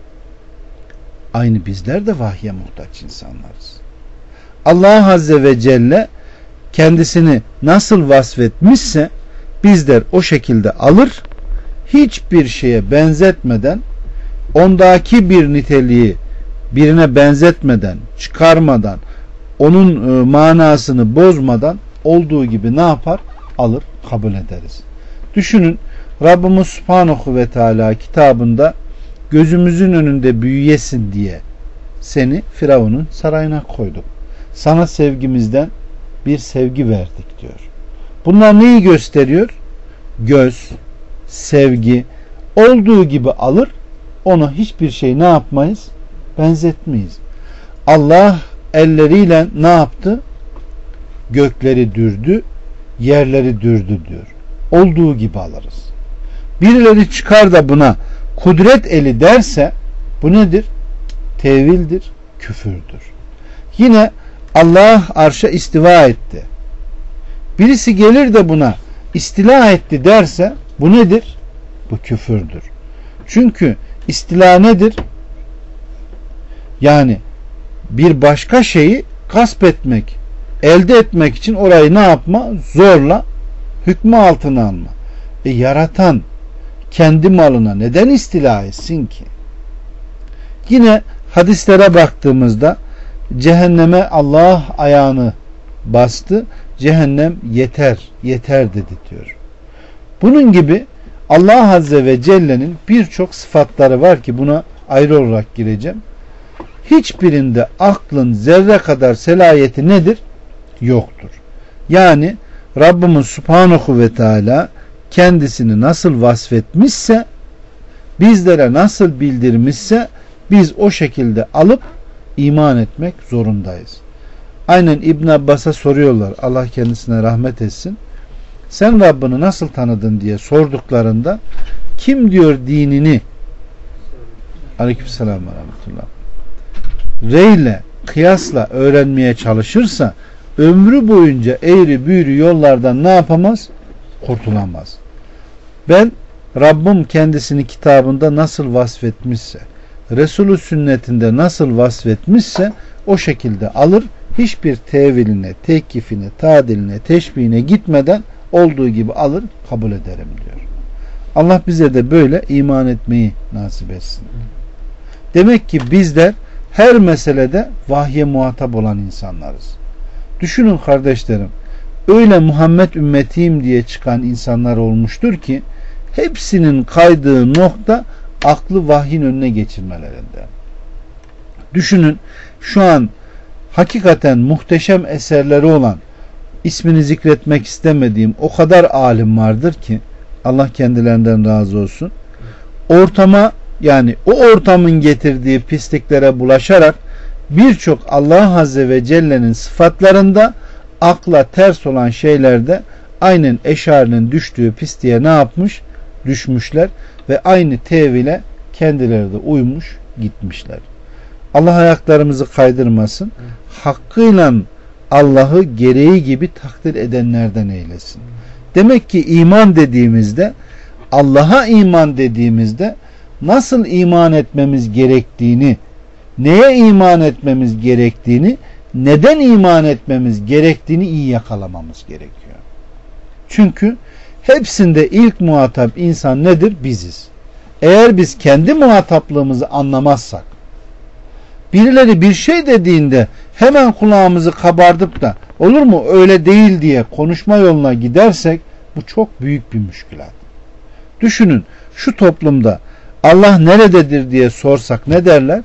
Aynı bizler de vahye muhtaç insanlarız. Allah Azze ve Celle kendisini nasıl vasfetmişse bizler o şekilde alır, hiçbir şeye benzetmeden, ondaki bir niteliği birine benzetmeden, çıkarmadan, onun manasını bozmadan olduğu gibi ne yapar? Alır, kabul ederiz. Düşünün, Rabbimiz Subhanahu ve Teala kitabında gözümüzün önünde büyüyesin diye seni Firavun'un sarayına koyduk. Sana sevgimizden bir sevgi verdik diyor. Bunlar neyi gösteriyor? Göz, sevgi olduğu gibi alır, ona hiçbir şey ne yapmayız? Benzetmeyiz. Allah elleriyle ne yaptı? Gökleri dürdü, yerleri dürdü diyor. Olduğu gibi alırız. Birileri çıkar da buna kudret eli derse bu nedir? Tevildir, küfürdür. Yine Allah arşa istiva etti. Birisi gelir de buna istila etti derse bu nedir? Bu küfürdür. Çünkü istila nedir? Yani bir başka şeyi gasp etmek, elde etmek için orayı ne yapma? Zorla hükmü altına alma. Yaratan kendi malına neden istila etsin ki? Yine hadislere baktığımızda cehenneme Allah ayağını bastı, cehennem yeter, yeter dedi diyor. Bunun gibi Allah Azze ve Celle'nin birçok sıfatları var ki buna ayrı olarak gireceğim. Hiçbirinde aklın zerre kadar selayeti nedir? Yoktur. Yani Rabbimiz Subhanahu ve Teala kendisini nasıl vasfetmişse, bizlere nasıl bildirmişse biz o şekilde alıp iman etmek zorundayız. Aynen İbn Abbas'a soruyorlar, Allah kendisine rahmet etsin. Sen Rabbini nasıl tanıdın diye sorduklarında kim diyor dinini Aleykümselam ve rahmetullah reyle, kıyasla öğrenmeye çalışırsa ömrü boyunca eğri büğrü yollardan ne yapamaz? Kurtulamaz. Ben Rabbim kendisini kitabında nasıl vasfetmişse, Resulü sünnetinde nasıl vasfetmişse o şekilde alır, hiçbir teviline, tekkifine, tadiline, teşbihine gitmeden olduğu gibi alır, kabul ederim diyor. Allah bize de böyle iman etmeyi nasip etsin. Demek ki bizler her meselede vahye muhatap olan insanlarız. Düşünün kardeşlerim, öyle Muhammed ümmetiyim diye çıkan insanlar olmuştur ki hepsinin kaydığı nokta aklı vahyin önüne geçirmelerinde. Düşünün, şu an hakikaten muhteşem eserleri olan, ismini zikretmek istemediğim o kadar alim vardır ki Allah kendilerinden razı olsun. Ortama, yani o ortamın getirdiği pisliklere bulaşarak birçok Allah Azze ve Celle'nin sıfatlarında akla ters olan şeylerde aynen Eşari'nin düştüğü pisliğe ne yapmış? Düşmüşler ve aynı tevile kendileri de uymuş gitmişler. Allah ayaklarımızı kaydırmasın. Hakkıyla Allah'ı gereği gibi takdir edenlerden eylesin. Demek ki iman dediğimizde, Allah'a iman dediğimizde nasıl iman etmemiz gerektiğini, neye iman etmemiz gerektiğini, neden iman etmemiz gerektiğini iyi yakalamamız gerekiyor. Çünkü hepsinde ilk muhatap insan nedir? Biziz. Eğer biz kendi muhataplığımızı anlamazsak, birileri bir şey dediğinde hemen kulağımızı kabardıp da olur mu öyle değil diye konuşma yoluna gidersek bu çok büyük bir müşkülat. Düşünün, şu toplumda Allah nerededir diye sorsak ne derler?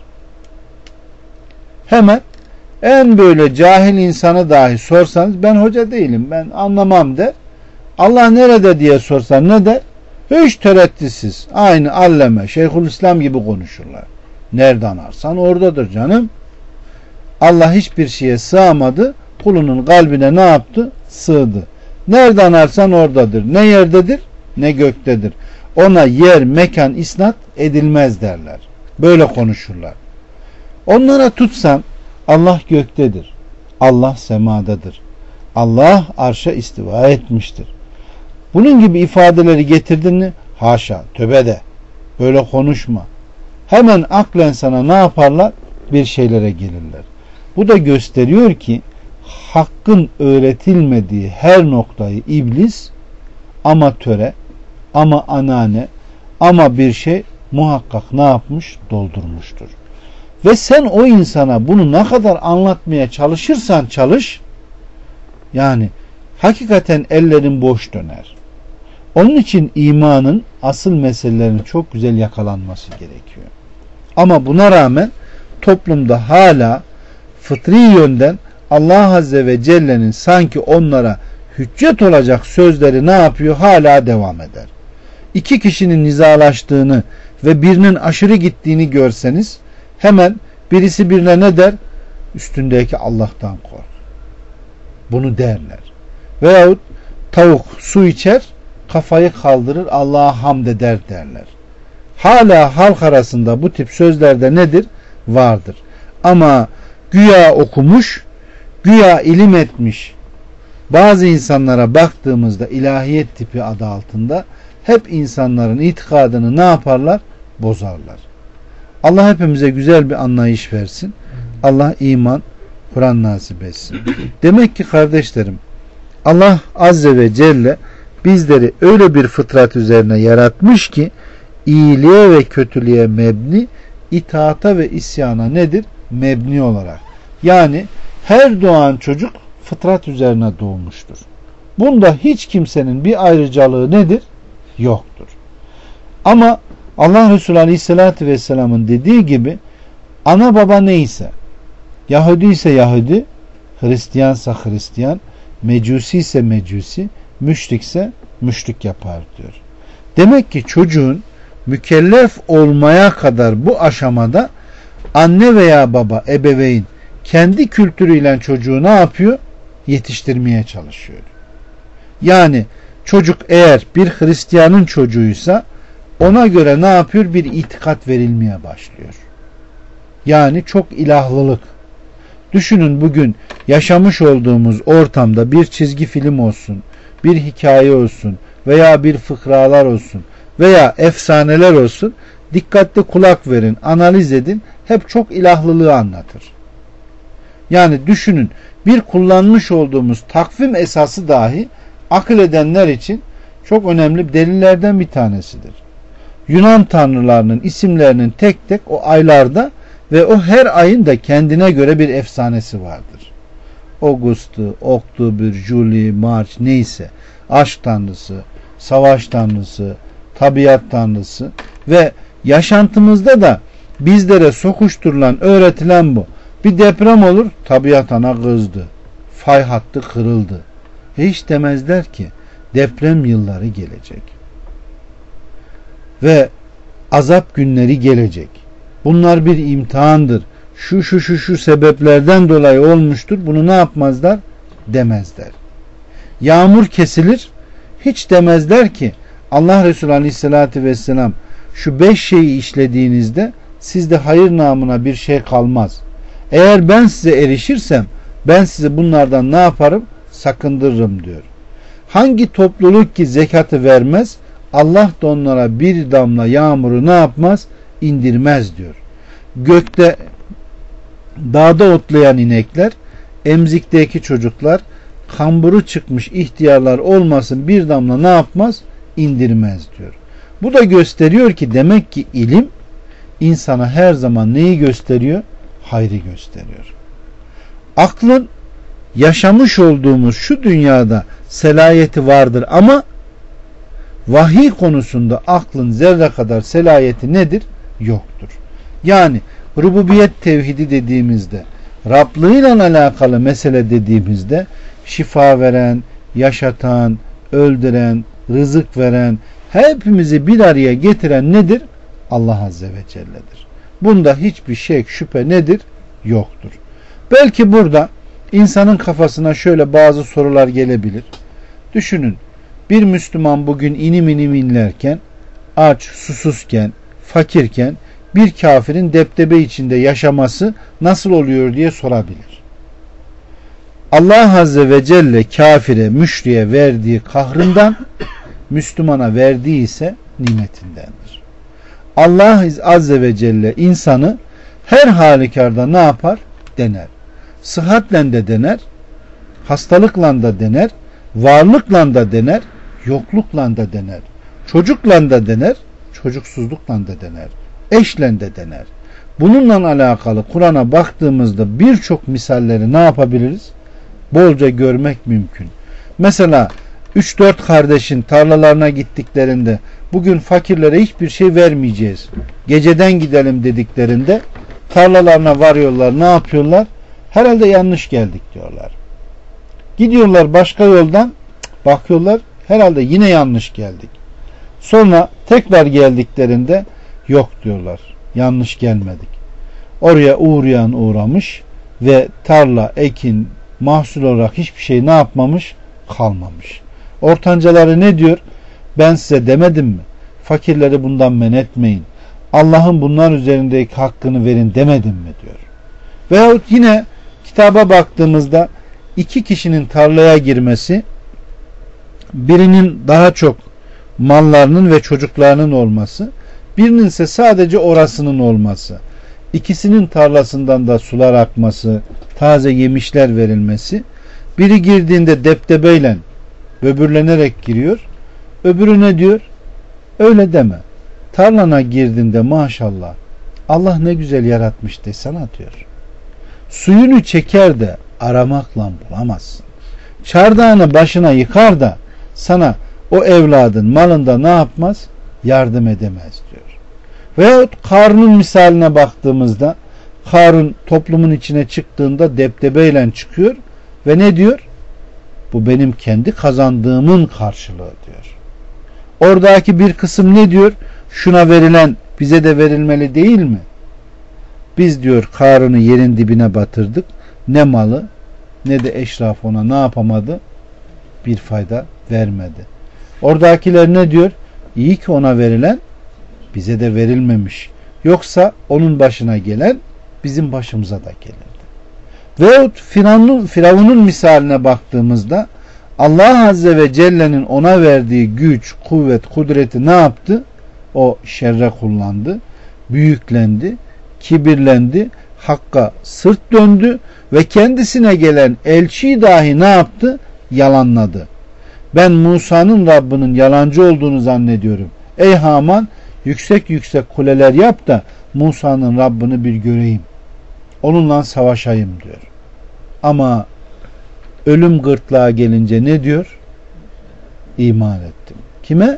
Hemen en böyle cahil insanı dahi sorsanız ben hoca değilim, ben anlamam der. Allah nerede diye sorsan ne der? Hiç tereddütsüz. Aynı alleme, Şeyhülislam gibi konuşurlar. Nereden ararsan oradadır canım. Allah hiçbir şeye sığamadı. Kulunun kalbine ne yaptı? Sığdı. Nereden ararsan oradadır. Ne yerdedir ne göktedir. Ona yer, mekan isnat edilmez derler. Böyle konuşurlar. Onlara tutsan Allah göktedir. Allah semadadır. Allah arşa istiva etmiştir. Bunun gibi ifadeleri getirdin mi? Haşa, tövbe de. Böyle konuşma. Hemen aklen sana ne yaparlar? Bir şeylere gelirler. Bu da gösteriyor ki hakkın öğretilmediği her noktayı iblis ama töre, ama anane, ama bir şey muhakkak ne yapmış? Doldurmuştur. Ve sen o insana bunu ne kadar anlatmaya çalışırsan çalış, yani hakikaten ellerin boş döner. Onun için imanın asıl meselelerinin çok güzel yakalanması gerekiyor. Ama buna rağmen toplumda hala fıtri yönden Allah Azze ve Celle'nin sanki onlara hüccet olacak sözleri ne yapıyor? Hala devam eder. İki kişinin nizalaştığını ve birinin aşırı gittiğini görseniz hemen birisi birine ne der? Üstündeki Allah'tan kork. Bunu derler. Veyahut tavuk su içer, kafayı kaldırır, Allah'a hamd eder derler. Hala halk arasında bu tip sözlerde nedir? Vardır. Ama güya okumuş, güya ilim etmiş bazı insanlara baktığımızda ilahiyet tipi adı altında hep insanların itikadını ne yaparlar? Bozarlar. Allah hepimize güzel bir anlayış versin. Allah iman, Kur'an nasip etsin. Demek ki kardeşlerim, Allah Azze ve Celle bizleri öyle bir fıtrat üzerine yaratmış ki iyiliğe ve kötülüğe mebni, itaata ve isyana nedir? Mebni olarak. Yani her doğan çocuk fıtrat üzerine doğmuştur. Bunda hiç kimsenin bir ayrıcalığı nedir? Yoktur. Ama Allah Resulü Aleyhisselatü Vesselam'ın dediği gibi ana baba neyse, Yahudi ise Yahudi, Hristiyansa Hristiyan, Mecusi ise Mecusi, müşrikse müşrik yapar diyor. Demek ki çocuğun mükellef olmaya kadar bu aşamada anne veya baba, ebeveyn kendi kültürüyle çocuğu ne yapıyor? Yetiştirmeye çalışıyor. Yani çocuk eğer bir Hristiyanın çocuğuysa ona göre ne yapıyor? Bir itikat verilmeye başlıyor. Yani çok ilahlılık. Düşünün bugün yaşamış olduğumuz ortamda bir çizgi film olsun, bir hikaye olsun veya bir fıkralar olsun veya efsaneler olsun. Dikkatli kulak verin, analiz edin. Hep çok ilahlılığı anlatır. Yani düşünün bir kullanmış olduğumuz takvim esası dahi akıl edenler için çok önemli delillerden bir tanesidir. Yunan tanrılarının isimlerinin tek tek o aylarda ve o her ayın da kendine göre bir efsanesi vardır. Augustu, Oktobür, Juli, Mart neyse aşk tanrısı, savaş tanrısı, tabiat tanrısı ve yaşantımızda da bizlere sokuşturulan, öğretilen bu. Bir deprem olur, tabiat ana kızdı. Fay hattı kırıldı. Hiç demezler ki deprem yılları gelecek. Ve azap günleri gelecek. Bunlar bir imtihandır. Şu sebeplerden dolayı olmuştur. Bunu ne yapmazlar? Demezler. Yağmur kesilir. Hiç demezler ki Allah Resulü Aleyhisselatü Vesselam şu 5 şeyi işlediğinizde sizde hayır namına bir şey kalmaz. Eğer ben size erişirsem ben sizi bunlardan ne yaparım? Sakındırırım diyor. Hangi topluluk ki zekatı vermez, Allah da onlara bir damla yağmuru ne yapmaz? İndirmez diyor. Gökte dağda otlayan inekler, emzikteki çocuklar, kamburu çıkmış ihtiyarlar olmasın bir damla ne yapmaz? İndirmez diyor. Bu da gösteriyor ki demek ki ilim insana her zaman neyi gösteriyor? Hayrı gösteriyor. Aklın yaşamış olduğumuz şu dünyada selayeti vardır ama vahiy konusunda aklın zerre kadar selayeti nedir? Yoktur. Yani rububiyet tevhidi dediğimizde, Rablığıyla alakalı mesele dediğimizde şifa veren, yaşatan, öldüren, rızık veren, hepimizi bir araya getiren nedir? Allah Azze ve Celle'dir. Bunda hiçbir şek, şüphe nedir? Yoktur. Belki burada insanın kafasına şöyle bazı sorular gelebilir. Düşünün, bir Müslüman bugün inim inim inlerken, aç, susuzken, fakirken bir kafirin deptebe içinde yaşaması nasıl oluyor diye sorabilir. Allah Azze ve Celle kafire, müşriye verdiği kahrından, Müslümana verdiği ise nimetindendir. Allah Azze ve Celle insanı her halükarda ne yapar? Dener. Sıhhatle de dener, hastalıkla da dener, varlıkla da dener, yoklukla da dener, çocukla da dener, çocuksuzlukla da dener, eşle de dener. Bununla alakalı Kur'an'a baktığımızda birçok misalleri ne yapabiliriz? Bolca görmek mümkün. Mesela 3-4 kardeşin tarlalarına gittiklerinde bugün fakirlere hiçbir şey vermeyeceğiz, geceden gidelim dediklerinde tarlalarına varıyorlar, ne yapıyorlar? Herhalde yanlış geldik diyorlar. Gidiyorlar başka yoldan, bakıyorlar herhalde yine yanlış geldik. Sonra tekrar geldiklerinde yok diyorlar, yanlış gelmedik. Oraya uğrayan uğramış ve tarla, ekin, mahsul olarak hiçbir şey ne yapmamış? Kalmamış. Ortancaları ne diyor? Ben size demedim mi? Fakirleri bundan men etmeyin. Allah'ın bunlar üzerindeki hakkını verin demedim mi diyor. Veyahut yine kitaba baktığımızda 2 kişinin tarlaya girmesi, birinin daha çok mallarının ve çocuklarının olması, birinin ise sadece orasının olması, ikisinin tarlasından da sular akması, taze yemişler verilmesi, biri girdiğinde deptebeyle böbürlenerek giriyor, öbürü ne diyor? Öyle deme. Tarlana girdiğinde maşallah Allah ne güzel yaratmış desene diyor. Suyunu çeker de aramakla bulamazsın. Çardağını başına yıkar da sana o evladın malında ne yapmaz? Yardım edemez diyor. Veyahut Karun'un misaline baktığımızda Karun toplumun içine çıktığında deptebeyle çıkıyor ve ne diyor? Bu benim kendi kazandığımın karşılığı diyor. Oradaki bir kısım ne diyor? Şuna verilen bize de verilmeli değil mi? Biz diyor Karun'u yerin dibine batırdık. Ne malı ne de eşraf ona ne yapamadı? Bir fayda vermedi. Oradakiler ne diyor? İyi ki ona verilen bize de verilmemiş. Yoksa onun başına gelen bizim başımıza da gelirdi. Veyahut Firavun'un misaline baktığımızda Allah Azze ve Celle'nin ona verdiği güç, kuvvet, kudreti ne yaptı? O şerre kullandı, büyüklendi, kibirlendi, hakka sırt döndü ve kendisine gelen elçiyi dahi ne yaptı? Yalanladı. Ben Musa'nın Rabbinin yalancı olduğunu zannediyorum. Ey Haman, yüksek yüksek kuleler yap da Musa'nın Rabbini bir göreyim. Onunla savaşayım diyor. Ama ölüm gırtlağa gelince ne diyor? İman ettim. Kime?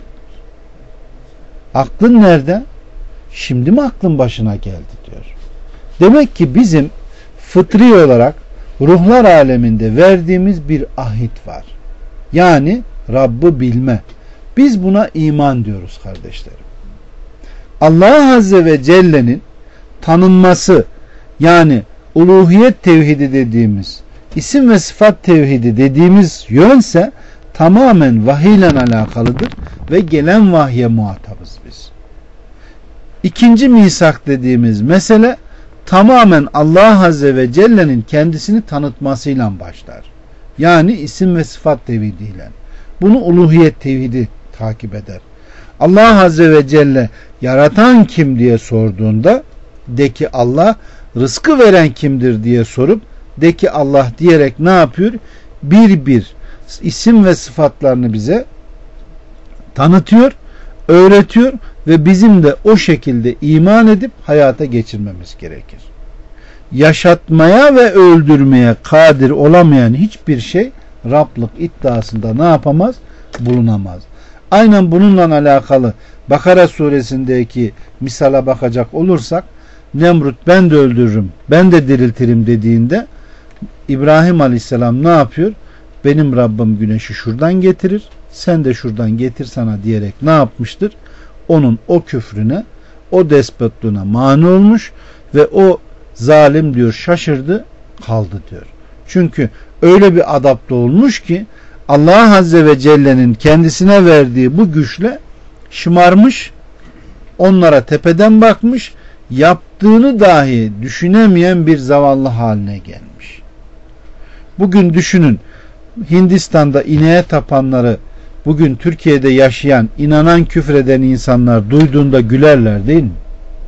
Aklın nerede? Şimdi mi aklın başına geldi diyor. Demek ki bizim fıtri olarak ruhlar aleminde verdiğimiz bir ahit var. Yani Rabb'ı bilme. Biz buna iman diyoruz kardeşlerim. Allah Azze ve Celle'nin tanınması, yani uluhiyet tevhidi dediğimiz, isim ve sıfat tevhidi dediğimiz yönse tamamen vahiyle alakalıdır ve gelen vahye muhatabız biz. İkinci misak dediğimiz mesele tamamen Allah Azze ve Celle'nin kendisini tanıtmasıyla başlar. Yani isim ve sıfat tevhidiyle. Bunu uluhiyet tevhidi takip eder. Allah Azze ve Celle yaratan kim diye sorduğunda de ki Allah, rızkı veren kimdir diye sorup de ki Allah diyerek ne yapıyor? Bir bir isim ve sıfatlarını bize tanıtıyor, öğretiyor ve bizim de o şekilde iman edip hayata geçirmemiz gerekir. Yaşatmaya ve öldürmeye kadir olamayan hiçbir şey Rablık iddiasında ne yapamaz? Bulunamaz. Aynen bununla alakalı Bakara suresindeki misala bakacak olursak, Nemrut ben de öldürürüm, ben de diriltirim dediğinde İbrahim Aleyhisselam ne yapıyor? Benim Rabbim güneşi şuradan getirir, sen de şuradan getir sana diyerek ne yapmıştır? Onun o küfrüne, o despotluğuna mani olmuş ve o zalim diyor şaşırdı kaldı diyor. Çünkü öyle bir adapte olmuş ki Allah Azze ve Celle'nin kendisine verdiği bu güçle şımarmış, onlara tepeden bakmış, yaptığını dahi düşünemeyen bir zavallı haline gelmiş. Bugün düşünün, Hindistan'da ineğe tapanları bugün Türkiye'de yaşayan, inanan, küfreden insanlar duyduğunda gülerler değil mi?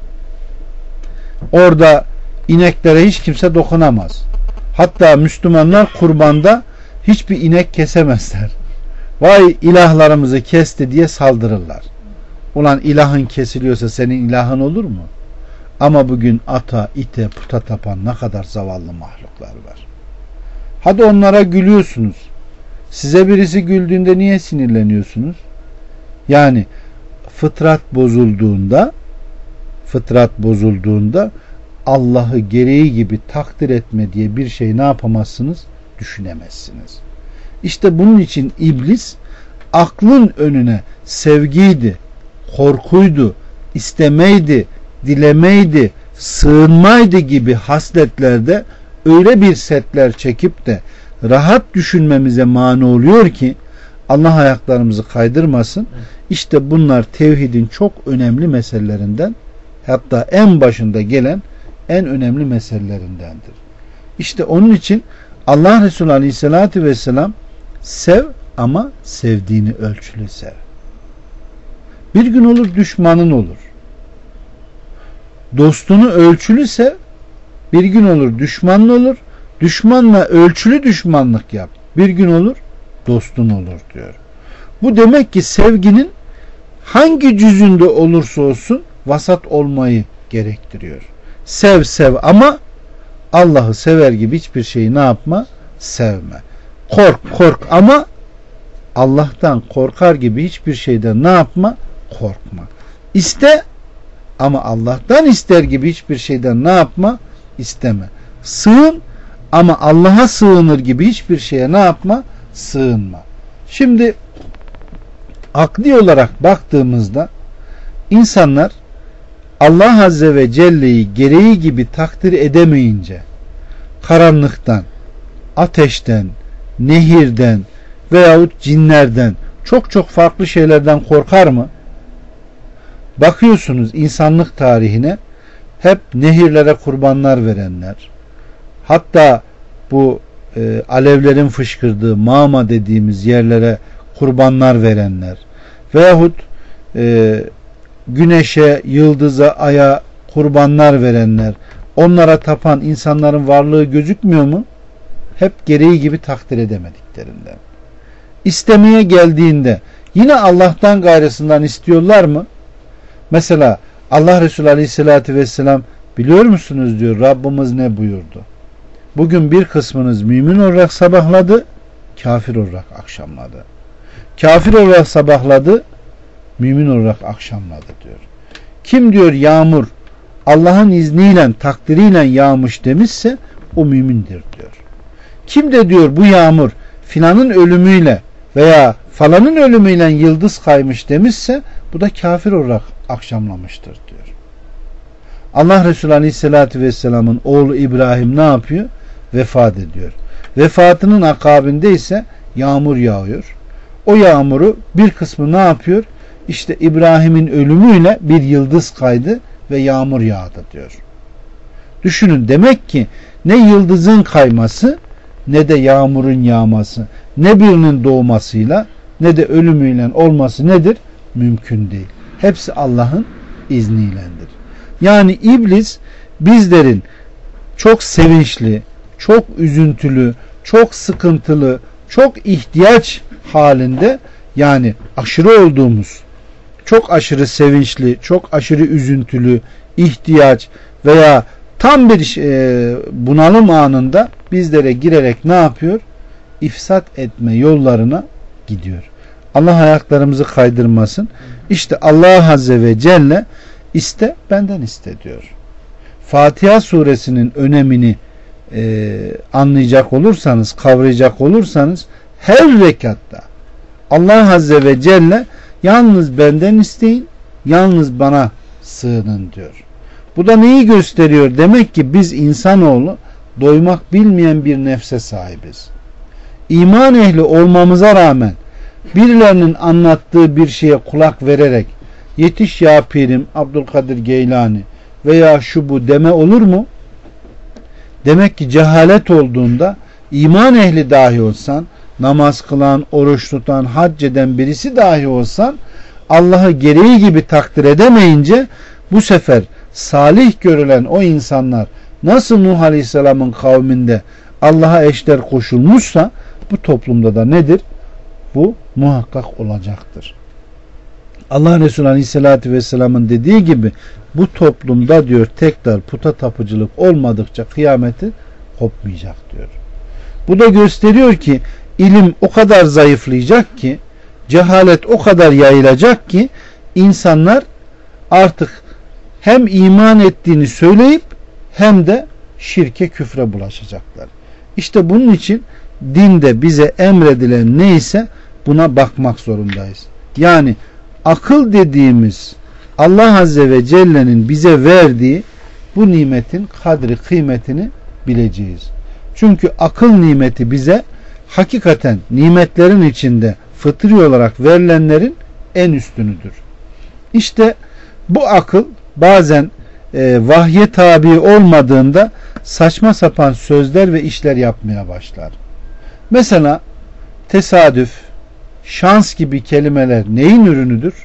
Orada ineklere hiç kimse dokunamaz. Hatta Müslümanlar kurbanda hiçbir inek kesemezler. Vay ilahlarımızı kesti diye saldırırlar. Ulan ilahın kesiliyorsa senin ilahın olur mu? Ama bugün ata, ite, puta tapan ne kadar zavallı mahluklar var. Hadi onlara gülüyorsunuz. Size birisi güldüğünde niye sinirleniyorsunuz? Yani fıtrat bozulduğunda Allah'ı gereği gibi takdir etme diye bir şey ne yapamazsınız? Düşünemezsiniz. İşte bunun için iblis aklın önüne sevgiydi, korkuydu, istemeydi, dilemeydi, sığınmaydı gibi hasletlerde öyle bir setler çekip de rahat düşünmemize mani oluyor ki Allah ayaklarımızı kaydırmasın. İşte bunlar tevhidin çok önemli meselelerinden, hatta en başında gelen en önemli meselelerindendir. İşte onun için Allah Resulü Aleyhisselatü Vesselam sev ama sevdiğini ölçülü sev. Bir gün olur düşmanın olur. Dostunu ölçülü sev. Bir gün olur düşmanın olur. Düşmanla ölçülü düşmanlık yap. Bir gün olur dostun olur diyor. Bu demek ki sevginin hangi cüzünde olursa olsun vasat olmayı gerektiriyor. Sev ama Allah'ı sever gibi hiçbir şeyi ne yapma? Sevme. Kork ama Allah'tan korkar gibi hiçbir şeyden ne yapma? Korkma. İste ama Allah'tan ister gibi hiçbir şeyden ne yapma? İsteme. Sığın ama Allah'a sığınır gibi hiçbir şeye ne yapma? Sığınma. Şimdi akli olarak baktığımızda insanlar Allah Azze ve Celle'yi gereği gibi takdir edemeyince karanlıktan, ateşten, nehirden veyahut cinlerden çok farklı şeylerden korkar mı? Bakıyorsunuz insanlık tarihine hep nehirlere kurbanlar verenler, hatta bu alevlerin fışkırdığı mağma dediğimiz yerlere kurbanlar verenler veyahut güneşe, yıldıza, aya kurbanlar verenler, onlara tapan insanların varlığı gözükmüyor mu? Hep gereği gibi takdir edemediklerinden. İstemeye geldiğinde yine Allah'tan gayrısından istiyorlar mı? Mesela Allah Resulü Aleyhisselatü Vesselam biliyor musunuz diyor, Rabbimiz ne buyurdu? Bugün bir kısmınız mümin olarak sabahladı, kafir olarak akşamladı. Kafir olarak sabahladı, mümin olarak akşamladı diyor. Kim diyor yağmur Allah'ın izniyle, takdiriyle yağmış demişse o mümindir diyor. Kim de diyor bu yağmur filanın ölümüyle veya falanın ölümüyle yıldız kaymış demişse bu da kafir olarak akşamlamıştır diyor. Allah Resulü Aleyhisselatü Vesselam'ın oğlu İbrahim ne yapıyor? Vefat ediyor. Vefatının akabinde ise yağmur yağıyor. O yağmuru bir kısmı ne yapıyor? İşte İbrahim'in ölümüyle bir yıldız kaydı ve yağmur yağdı diyor. Düşünün, demek ki ne yıldızın kayması ne de yağmurun yağması, ne birinin doğmasıyla ne de ölümüyle olması nedir? Mümkün değil. Hepsi Allah'ın izniyledir. Yani iblis bizlerin çok sevinçli, çok üzüntülü, çok sıkıntılı, çok ihtiyaç halinde, yani aşırı olduğumuz, çok aşırı sevinçli, çok aşırı üzüntülü, ihtiyaç veya tam bir bunalım anında bizlere girerek ne yapıyor? İfsat etme yollarına gidiyor. Allah ayaklarımızı kaydırmasın. İşte Allah Azze ve Celle iste benden iste diyor. Fatiha suresinin önemini anlayacak olursanız, kavrayacak olursanız her rekatta Allah Azze ve Celle yalnız benden isteyin, yalnız bana sığının diyor. Bu da neyi gösteriyor? Demek ki biz insanoğlu doymak bilmeyen bir nefse sahibiz. İman ehli olmamıza rağmen birilerinin anlattığı bir şeye kulak vererek yetiş ya pirim Abdülkadir Geylani veya şu bu deme olur mu? Demek ki cehalet olduğunda iman ehli dahi olsan, namaz kılan, oruç tutan, hac eden birisi dahi olsan Allah'ı gereği gibi takdir edemeyince bu sefer salih görülen o insanlar nasıl Nuh Aleyhisselam'ın kavminde Allah'a eşler koşulmuşsa bu toplumda da nedir? Bu muhakkak olacaktır. Allah Resulü Aleyhisselatü Vesselam'ın dediği gibi bu toplumda diyor tekrar puta tapıcılık olmadıkça kıyameti kopmayacak diyor. Bu da gösteriyor ki ilim o kadar zayıflayacak ki, cehalet o kadar yayılacak ki insanlar artık hem iman ettiğini söyleyip hem de şirke, küfre bulaşacaklar. İşte bunun için dinde bize emredilen neyse buna bakmak zorundayız. Yani akıl dediğimiz Allah Azze ve Celle'nin bize verdiği bu nimetin kadri, kıymetini bileceğiz. Çünkü akıl nimeti bize hakikaten nimetlerin içinde fıtri olarak verilenlerin en üstünüdür. İşte bu akıl bazen vahye tabi olmadığında saçma sapan sözler ve işler yapmaya başlar. Mesela tesadüf, şans gibi kelimeler neyin ürünüdür?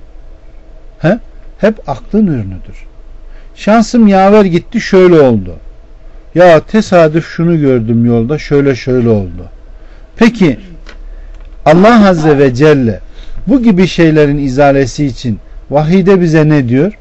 Hep aklın ürünüdür. Şansım yaver gitti, şöyle oldu. Ya tesadüf şunu gördüm yolda, şöyle oldu. Peki Allah Azze ve Celle bu gibi şeylerin izalesi için vahide bize ne diyor?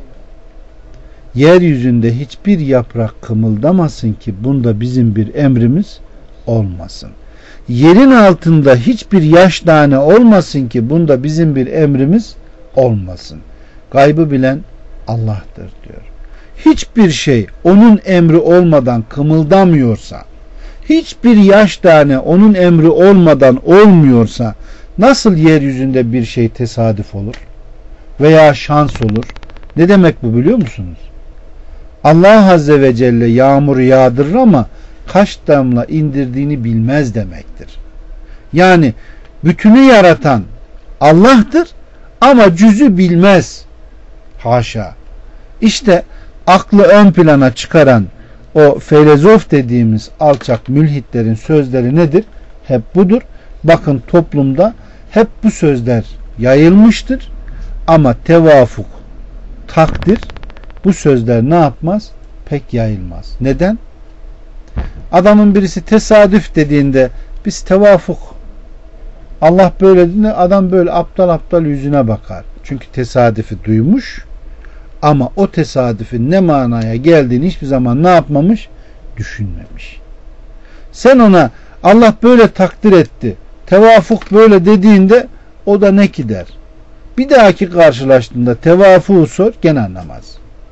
Yeryüzünde hiçbir yaprak kımıldamasın ki bunda bizim bir emrimiz olmasın. Yerin altında hiçbir yaş tane olmasın ki bunda bizim bir emrimiz olmasın. Gaybı bilen Allah'tır diyor. Hiçbir şey onun emri olmadan kımıldamıyorsa, hiçbir yaş tane onun emri olmadan olmuyorsa nasıl yeryüzünde bir şey tesadüf olur veya şans olur? Ne demek bu biliyor musunuz? Allah Azze ve Celle yağmuru yağdırır ama kaç damla indirdiğini bilmez demektir. Yani bütünü yaratan Allah'tır ama cüzü bilmez. Haşa. İşte aklı ön plana çıkaran o filozof dediğimiz alçak mülhitlerin sözleri nedir? Hep budur. Bakın toplumda hep bu sözler yayılmıştır ama tevafuk, takdir bu sözler ne yapmaz? Pek yayılmaz. Neden? Adamın birisi tesadüf dediğinde biz tevafuk, Allah böyle dediğinde adam böyle aptal aptal yüzüne bakar. Çünkü tesadüfi duymuş ama o tesadüfün ne manaya geldiğini hiçbir zaman ne yapmamış? Düşünmemiş. Sen ona Allah böyle takdir etti, tevafuk böyle dediğinde o da ne ki der? Bir dahaki karşılaştığında tevafuğu sor, gene anlamaz.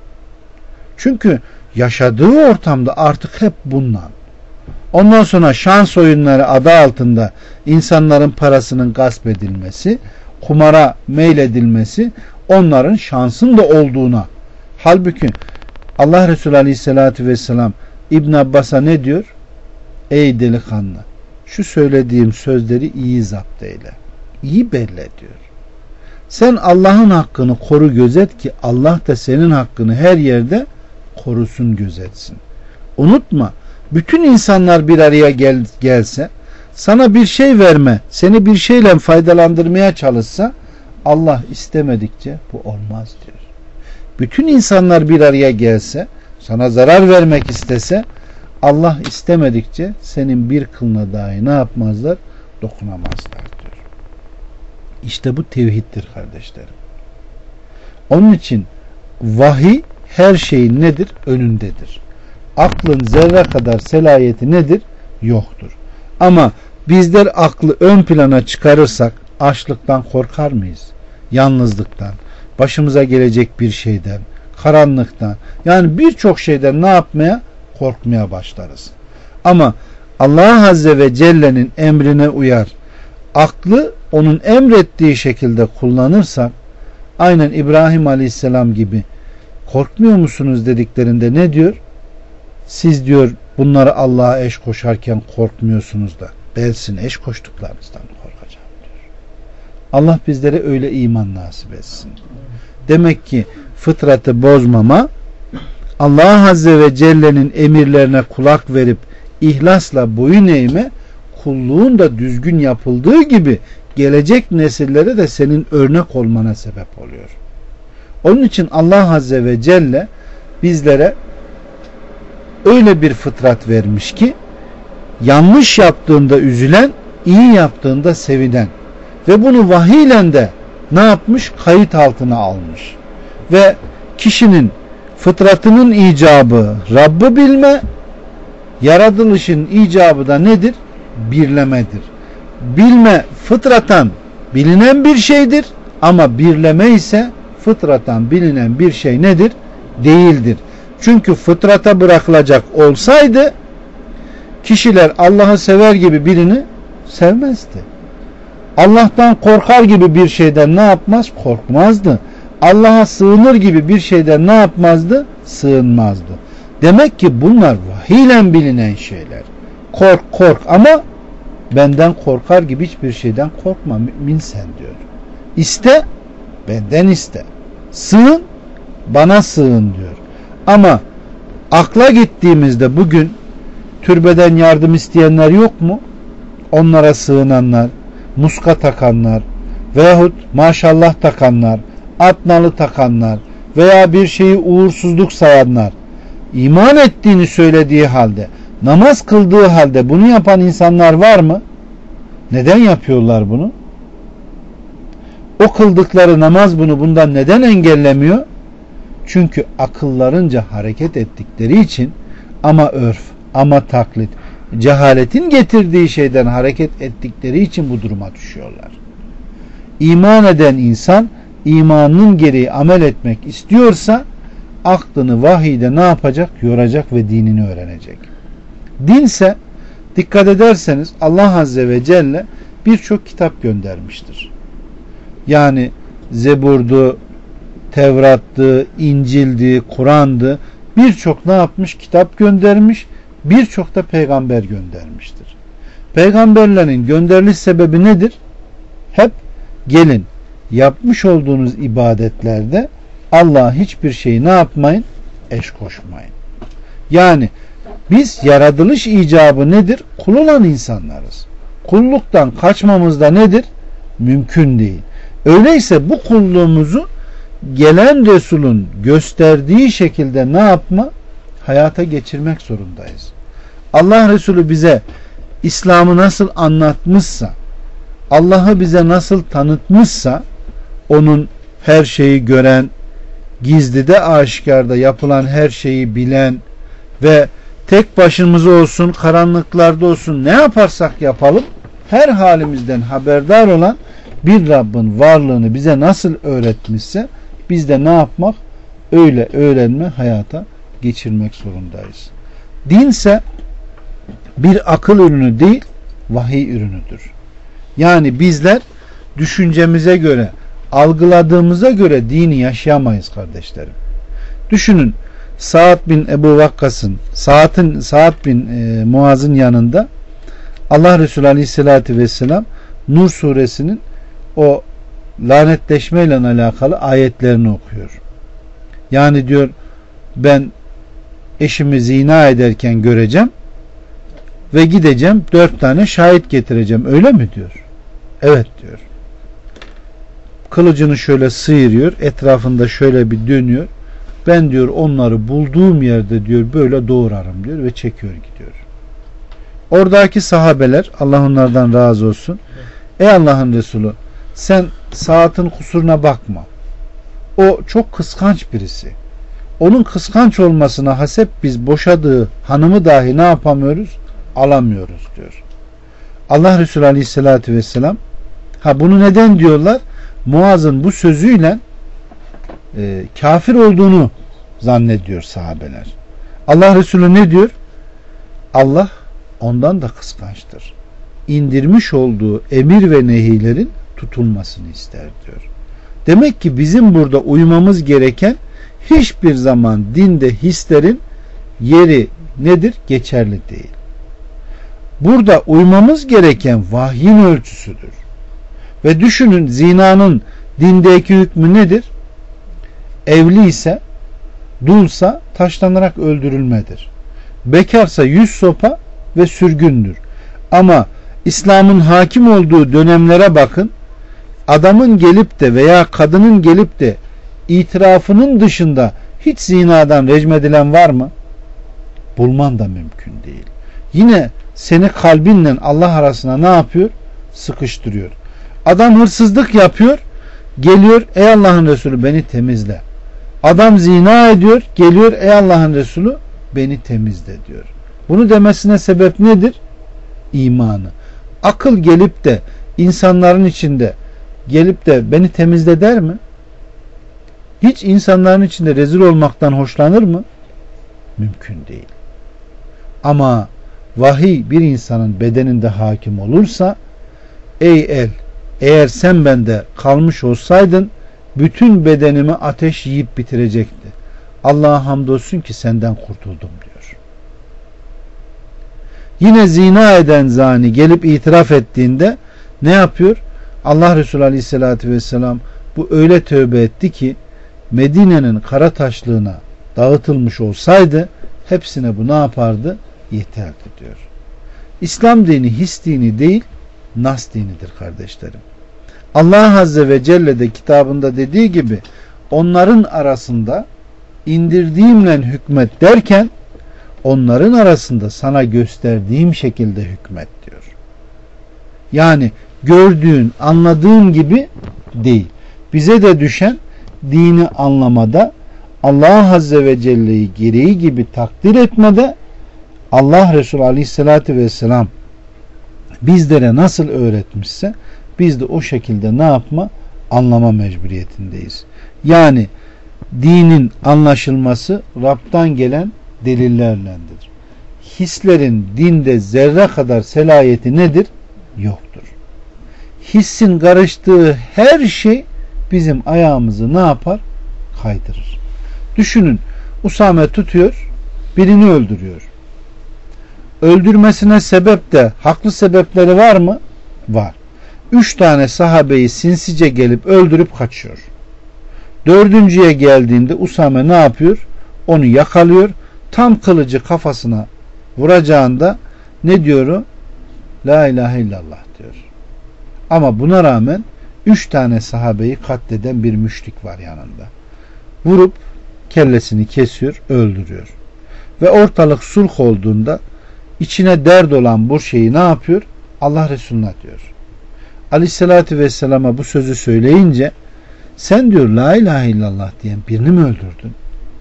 Çünkü yaşadığı ortamda artık hep bundan. Ondan sonra şans oyunları adı altında insanların parasının gasp edilmesi, kumara meyledilmesi onların şansın da olduğuna. Halbuki Allah Resulü Aleyhisselatü Vesselam İbn Abbas'a ne diyor? Ey delikanlı, şu söylediğim sözleri iyi zapt eyle. İyi belli diyor. Sen Allah'ın hakkını koru gözet ki Allah da senin hakkını her yerde korusun gözetsin. Unutma, bütün insanlar bir araya gelse, sana bir şey verme, seni bir şeyle faydalandırmaya çalışsa, Allah istemedikçe bu olmaz diyor. Bütün insanlar bir araya gelse, sana zarar vermek istese, Allah istemedikçe senin bir kılına dahi ne yapmazlar? Dokunamazlar diyor. İşte bu tevhiddir kardeşlerim. Onun için vahiy her şeyin nedir? Önündedir. Aklın zerre kadar selayeti nedir? Yoktur. Ama bizler aklı ön plana çıkarırsak açlıktan korkar mıyız? Yalnızlıktan, başımıza gelecek bir şeyden, karanlıktan, yani birçok şeyden ne yapmaya? Korkmaya başlarız. Ama Allah Azze ve Celle'nin emrine uyar, aklı onun emrettiği şekilde kullanırsak, aynen İbrahim Aleyhisselam gibi, korkmuyor musunuz dediklerinde ne diyor? Siz diyor bunları Allah'a eş koşarken korkmuyorsunuz da ben sizin eş koştuklarınızdan korkacağım diyor. Allah bizlere öyle iman nasip etsin. Demek ki fıtratı bozmama, Allah Azze ve Celle'nin emirlerine kulak verip ihlasla boyun eğme, kulluğun da düzgün yapıldığı gibi gelecek nesillere de senin örnek olmana sebep oluyor. Onun için Allah Azze ve Celle bizlere öyle bir fıtrat vermiş ki yanlış yaptığında üzülen, iyi yaptığında sevinen ve bunu vahiyle de ne yapmış? Kayıt altına almış. Ve kişinin fıtratının icabı Rabb'ı bilme, yaratılışın icabı da nedir? Birlemedir. Bilme fıtratan bilinen bir şeydir ama birleme ise fıtratan bilinen bir şey nedir? Değildir. Çünkü fıtrata bırakılacak olsaydı kişiler Allah'ı sever gibi birini sevmezdi. Allah'tan korkar gibi bir şeyden ne yapmaz? Korkmazdı. Allah'a sığınır gibi bir şeyden ne yapmazdı? Sığınmazdı. Demek ki bunlar vahiyle bilinen şeyler. Kork ama benden korkar gibi hiçbir şeyden korkma mümin sen diyor. İste, benden iste. Sığın, bana sığın diyor. Ama akla gittiğimizde bugün türbeden yardım isteyenler yok mu? Onlara sığınanlar, muska takanlar veyahut maşallah takanlar, atnalı takanlar veya bir şeyi uğursuzluk sayanlar, iman ettiğini söylediği halde, namaz kıldığı halde bunu yapan insanlar var mı? Neden yapıyorlar bunu? O kıldıkları namaz bunu bundan neden engellemiyor? Çünkü akıllarınca hareket ettikleri için, ama örf, ama taklit, cehaletin getirdiği şeyden hareket ettikleri için bu duruma düşüyorlar. İman eden insan imanının gereği amel etmek istiyorsa aklını vahiyde ne yapacak? Yoracak ve dinini öğrenecek. Dinse dikkat ederseniz Allah Azze ve Celle birçok kitap göndermiştir. Yani Zebur'du, Tevrat'tı, İncil'di, Kur'an'dı, birçok ne yapmış? Kitap göndermiş, birçok da peygamber göndermiştir. Peygamberlerin gönderiliş sebebi nedir? Hep gelin yapmış olduğunuz ibadetlerde Allah'a hiçbir şeyi ne yapmayın? Eş koşmayın. Yani biz yaratılış icabı nedir? Kul olan insanlarız. Kulluktan kaçmamız da nedir? Mümkün değil. Öyleyse bu kulluğumuzu gelen Resul'ün gösterdiği şekilde ne yapma? Hayata geçirmek zorundayız. Allah Resulü bize İslam'ı nasıl anlatmışsa, Allah'ı bize nasıl tanıtmışsa, onun her şeyi gören, gizlide aşikarda yapılan her şeyi bilen ve tek başımıza olsun, karanlıklarda olsun, ne yaparsak yapalım her halimizden haberdar olan bir Rabbin varlığını bize nasıl öğretmişse biz de ne yapmak? Öyle öğrenme, hayata geçirmek zorundayız. Dinse bir akıl ürünü değil, vahiy ürünüdür. Yani bizler düşüncemize göre, algıladığımıza göre dini yaşayamayız kardeşlerim. Düşünün, Sa'd bin Ebu Vakkas'ın, Sa'd bin Muaz'ın yanında Allah Resulü Aleyhisselatü Vesselam Nur suresinin o lanetleşmeyle alakalı ayetlerini okuyor. Yani diyor, ben eşimi zina ederken göreceğim ve gideceğim 4 tane şahit getireceğim. Öyle mi diyor? Evet diyor. Kılıcını şöyle sıyırıyor, etrafında şöyle bir dönüyor. Ben diyor onları bulduğum yerde diyor böyle doğrarım diyor ve çekiyor gidiyor. Oradaki sahabeler, Allah onlardan razı olsun, ey Allah'ın Resulü, sen Sa'd'ın kusuruna bakma. O çok kıskanç birisi. Onun kıskanç olmasına hasep biz boşadığı hanımı dahi ne yapamıyoruz? Alamıyoruz diyor. Allah Resulü Aleyhisselatü Vesselam, bunu neden diyorlar? Muaz'ın bu sözüyle kafir olduğunu zannediyor sahabeler. Allah Resulü ne diyor? Allah ondan da kıskançtır. indirmiş olduğu emir ve nehilerin tutulmasını ister diyor. Demek ki bizim burada uymamız gereken hiçbir zaman dinde hislerin yeri nedir? Geçerli değil. Burada uymamız gereken vahyin ölçüsüdür. Ve düşünün, zinanın dindeki hükmü nedir? Evli ise, dulsa taşlanarak öldürülmedir. Bekarsa 100 sopa ve sürgündür. Ama İslam'ın hakim olduğu dönemlere bakın. Adamın gelip de veya kadının gelip de itirafının dışında hiç zinadan recmedilen var mı? Bulman da mümkün değil. Yine seni kalbinle Allah arasına ne yapıyor? Sıkıştırıyor. Adam hırsızlık yapıyor. Geliyor, ey Allah'ın Resulü beni temizle. Adam zina ediyor. Geliyor, ey Allah'ın Resulü beni temizle diyor. Bunu demesine sebep nedir? İmanı. Akıl gelip de insanların içinde gelip de beni temizle der mi? Hiç insanların içinde rezil olmaktan hoşlanır mı? Mümkün değil. Ama vahiy bir insanın bedeninde hakim olursa, ey el, eğer sen bende kalmış olsaydın bütün bedenimi ateş yiyip bitirecekti. Allah'a hamdolsun ki senden kurtuldum diyor. Yine zina eden zani gelip itiraf ettiğinde ne yapıyor? Allah Resulü Aleyhisselatü Vesselam bu öyle tövbe etti ki Medine'nin kara taşlığına dağıtılmış olsaydı hepsine bu ne yapardı? Yeterdi diyor. İslam dini his dini değil, nas dinidir kardeşlerim. Allah Azze ve Celle de kitabında dediği gibi onların arasında indirdiğimle hükmet derken onların arasında sana gösterdiğim şekilde hükmet diyor. Yani gördüğün, anladığın gibi değil. Bize de düşen dini anlamada, Allah Azze ve Celle'yi gereği gibi takdir etmede, Allah Resulü Aleyhisselatü Vesselam bizlere nasıl öğretmişse biz de o şekilde ne yapma? Anlama mecburiyetindeyiz. Yani dinin anlaşılması Rab'dan gelen delillerlendir. Hislerin dinde zerre kadar selayeti nedir? Yoktur. Hissin karıştığı her şey bizim ayağımızı ne yapar? Kaydırır. Düşünün, Usame tutuyor, birini öldürüyor. Öldürmesine sebep de haklı sebepleri var mı? Var. 3 tane sahabeyi sinsice gelip öldürüp kaçıyor. 4.'ye geldiğinde Usame ne yapıyor? Onu yakalıyor. Tam kılıcı kafasına vuracağında ne diyor? La ilahe illallah diyor. Ama buna rağmen 3 tane sahabeyi katleden bir müşrik var yanında. Vurup kellesini kesiyor, öldürüyor. Ve ortalık sulh olduğunda içine dert olan bu şeyi ne yapıyor? Allah Resulüne diyor. Aleyhissalatü Vesselam'a bu sözü söyleyince sen diyor la ilahe illallah diyen birini mi öldürdün?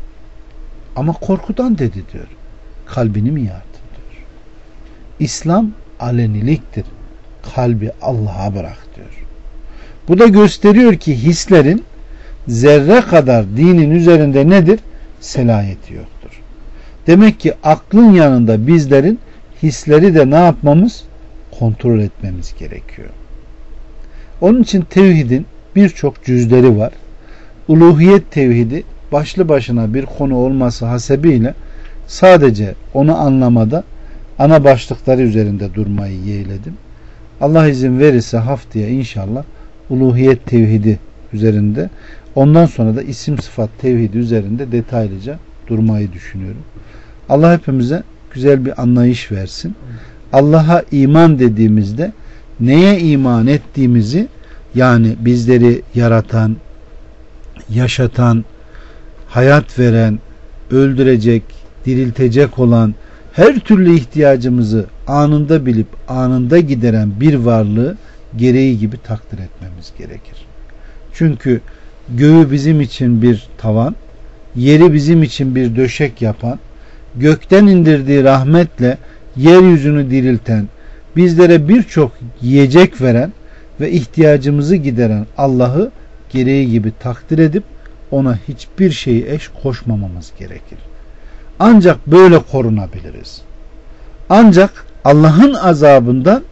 Ama korkudan dedi diyor. Kalbini mi yardın diyor. İslam aleniliktir. Kalbi Allah'a bırak diyor. Bu da gösteriyor ki hislerin zerre kadar dinin üzerinde nedir? Selayeti yoktur. Demek ki aklın yanında bizlerin hisleri de ne yapmamız? Kontrol etmemiz gerekiyor. Onun için tevhidin birçok cüzleri var. Uluhiyet tevhidi başlı başına bir konu olması hasebiyle sadece onu anlamada ana başlıkları üzerinde durmayı yeğledim. Allah izin verirse haftaya inşallah uluhiyet tevhidi üzerinde, ondan sonra da isim sıfat tevhidi üzerinde detaylıca durmayı düşünüyorum. Allah hepimize güzel bir anlayış versin. Allah'a iman dediğimizde neye iman ettiğimizi, yani bizleri yaratan, yaşatan, hayat veren, öldürecek, diriltecek olan, her türlü ihtiyacımızı anında bilip anında gideren bir varlığı gereği gibi takdir etmemiz gerekir. Çünkü göğü bizim için bir tavan, yeri bizim için bir döşek yapan, gökten indirdiği rahmetle yeryüzünü dirilten, bizlere birçok yiyecek veren ve ihtiyacımızı gideren Allah'ı gereği gibi takdir edip ona hiçbir şeyi eş koşmamamız gerekir. Ancak böyle korunabiliriz. Ancak Allah'ın azabından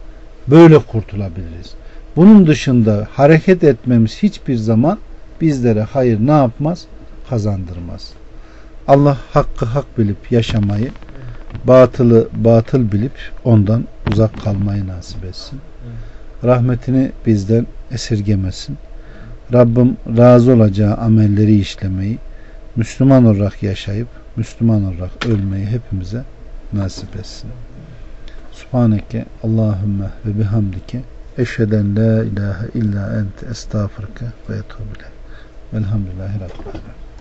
Böyle kurtulabiliriz. Bunun dışında hareket etmemiz hiçbir zaman bizlere hayır ne yapmaz? Kazandırmaz. Allah hakkı hak bilip yaşamayı, batılı batıl bilip ondan uzak kalmayı nasip etsin. Rahmetini bizden esirgemesin. Rabbim razı olacağı amelleri işlemeyi, Müslüman olarak yaşayıp Müslüman olarak ölmeyi hepimize nasip etsin. Subhaneke Allahümme ve bihamdike eşheden la ilahe illa ente estağfurke ve etûbü ileyk. Velhamdülillahi Rabbil alemin.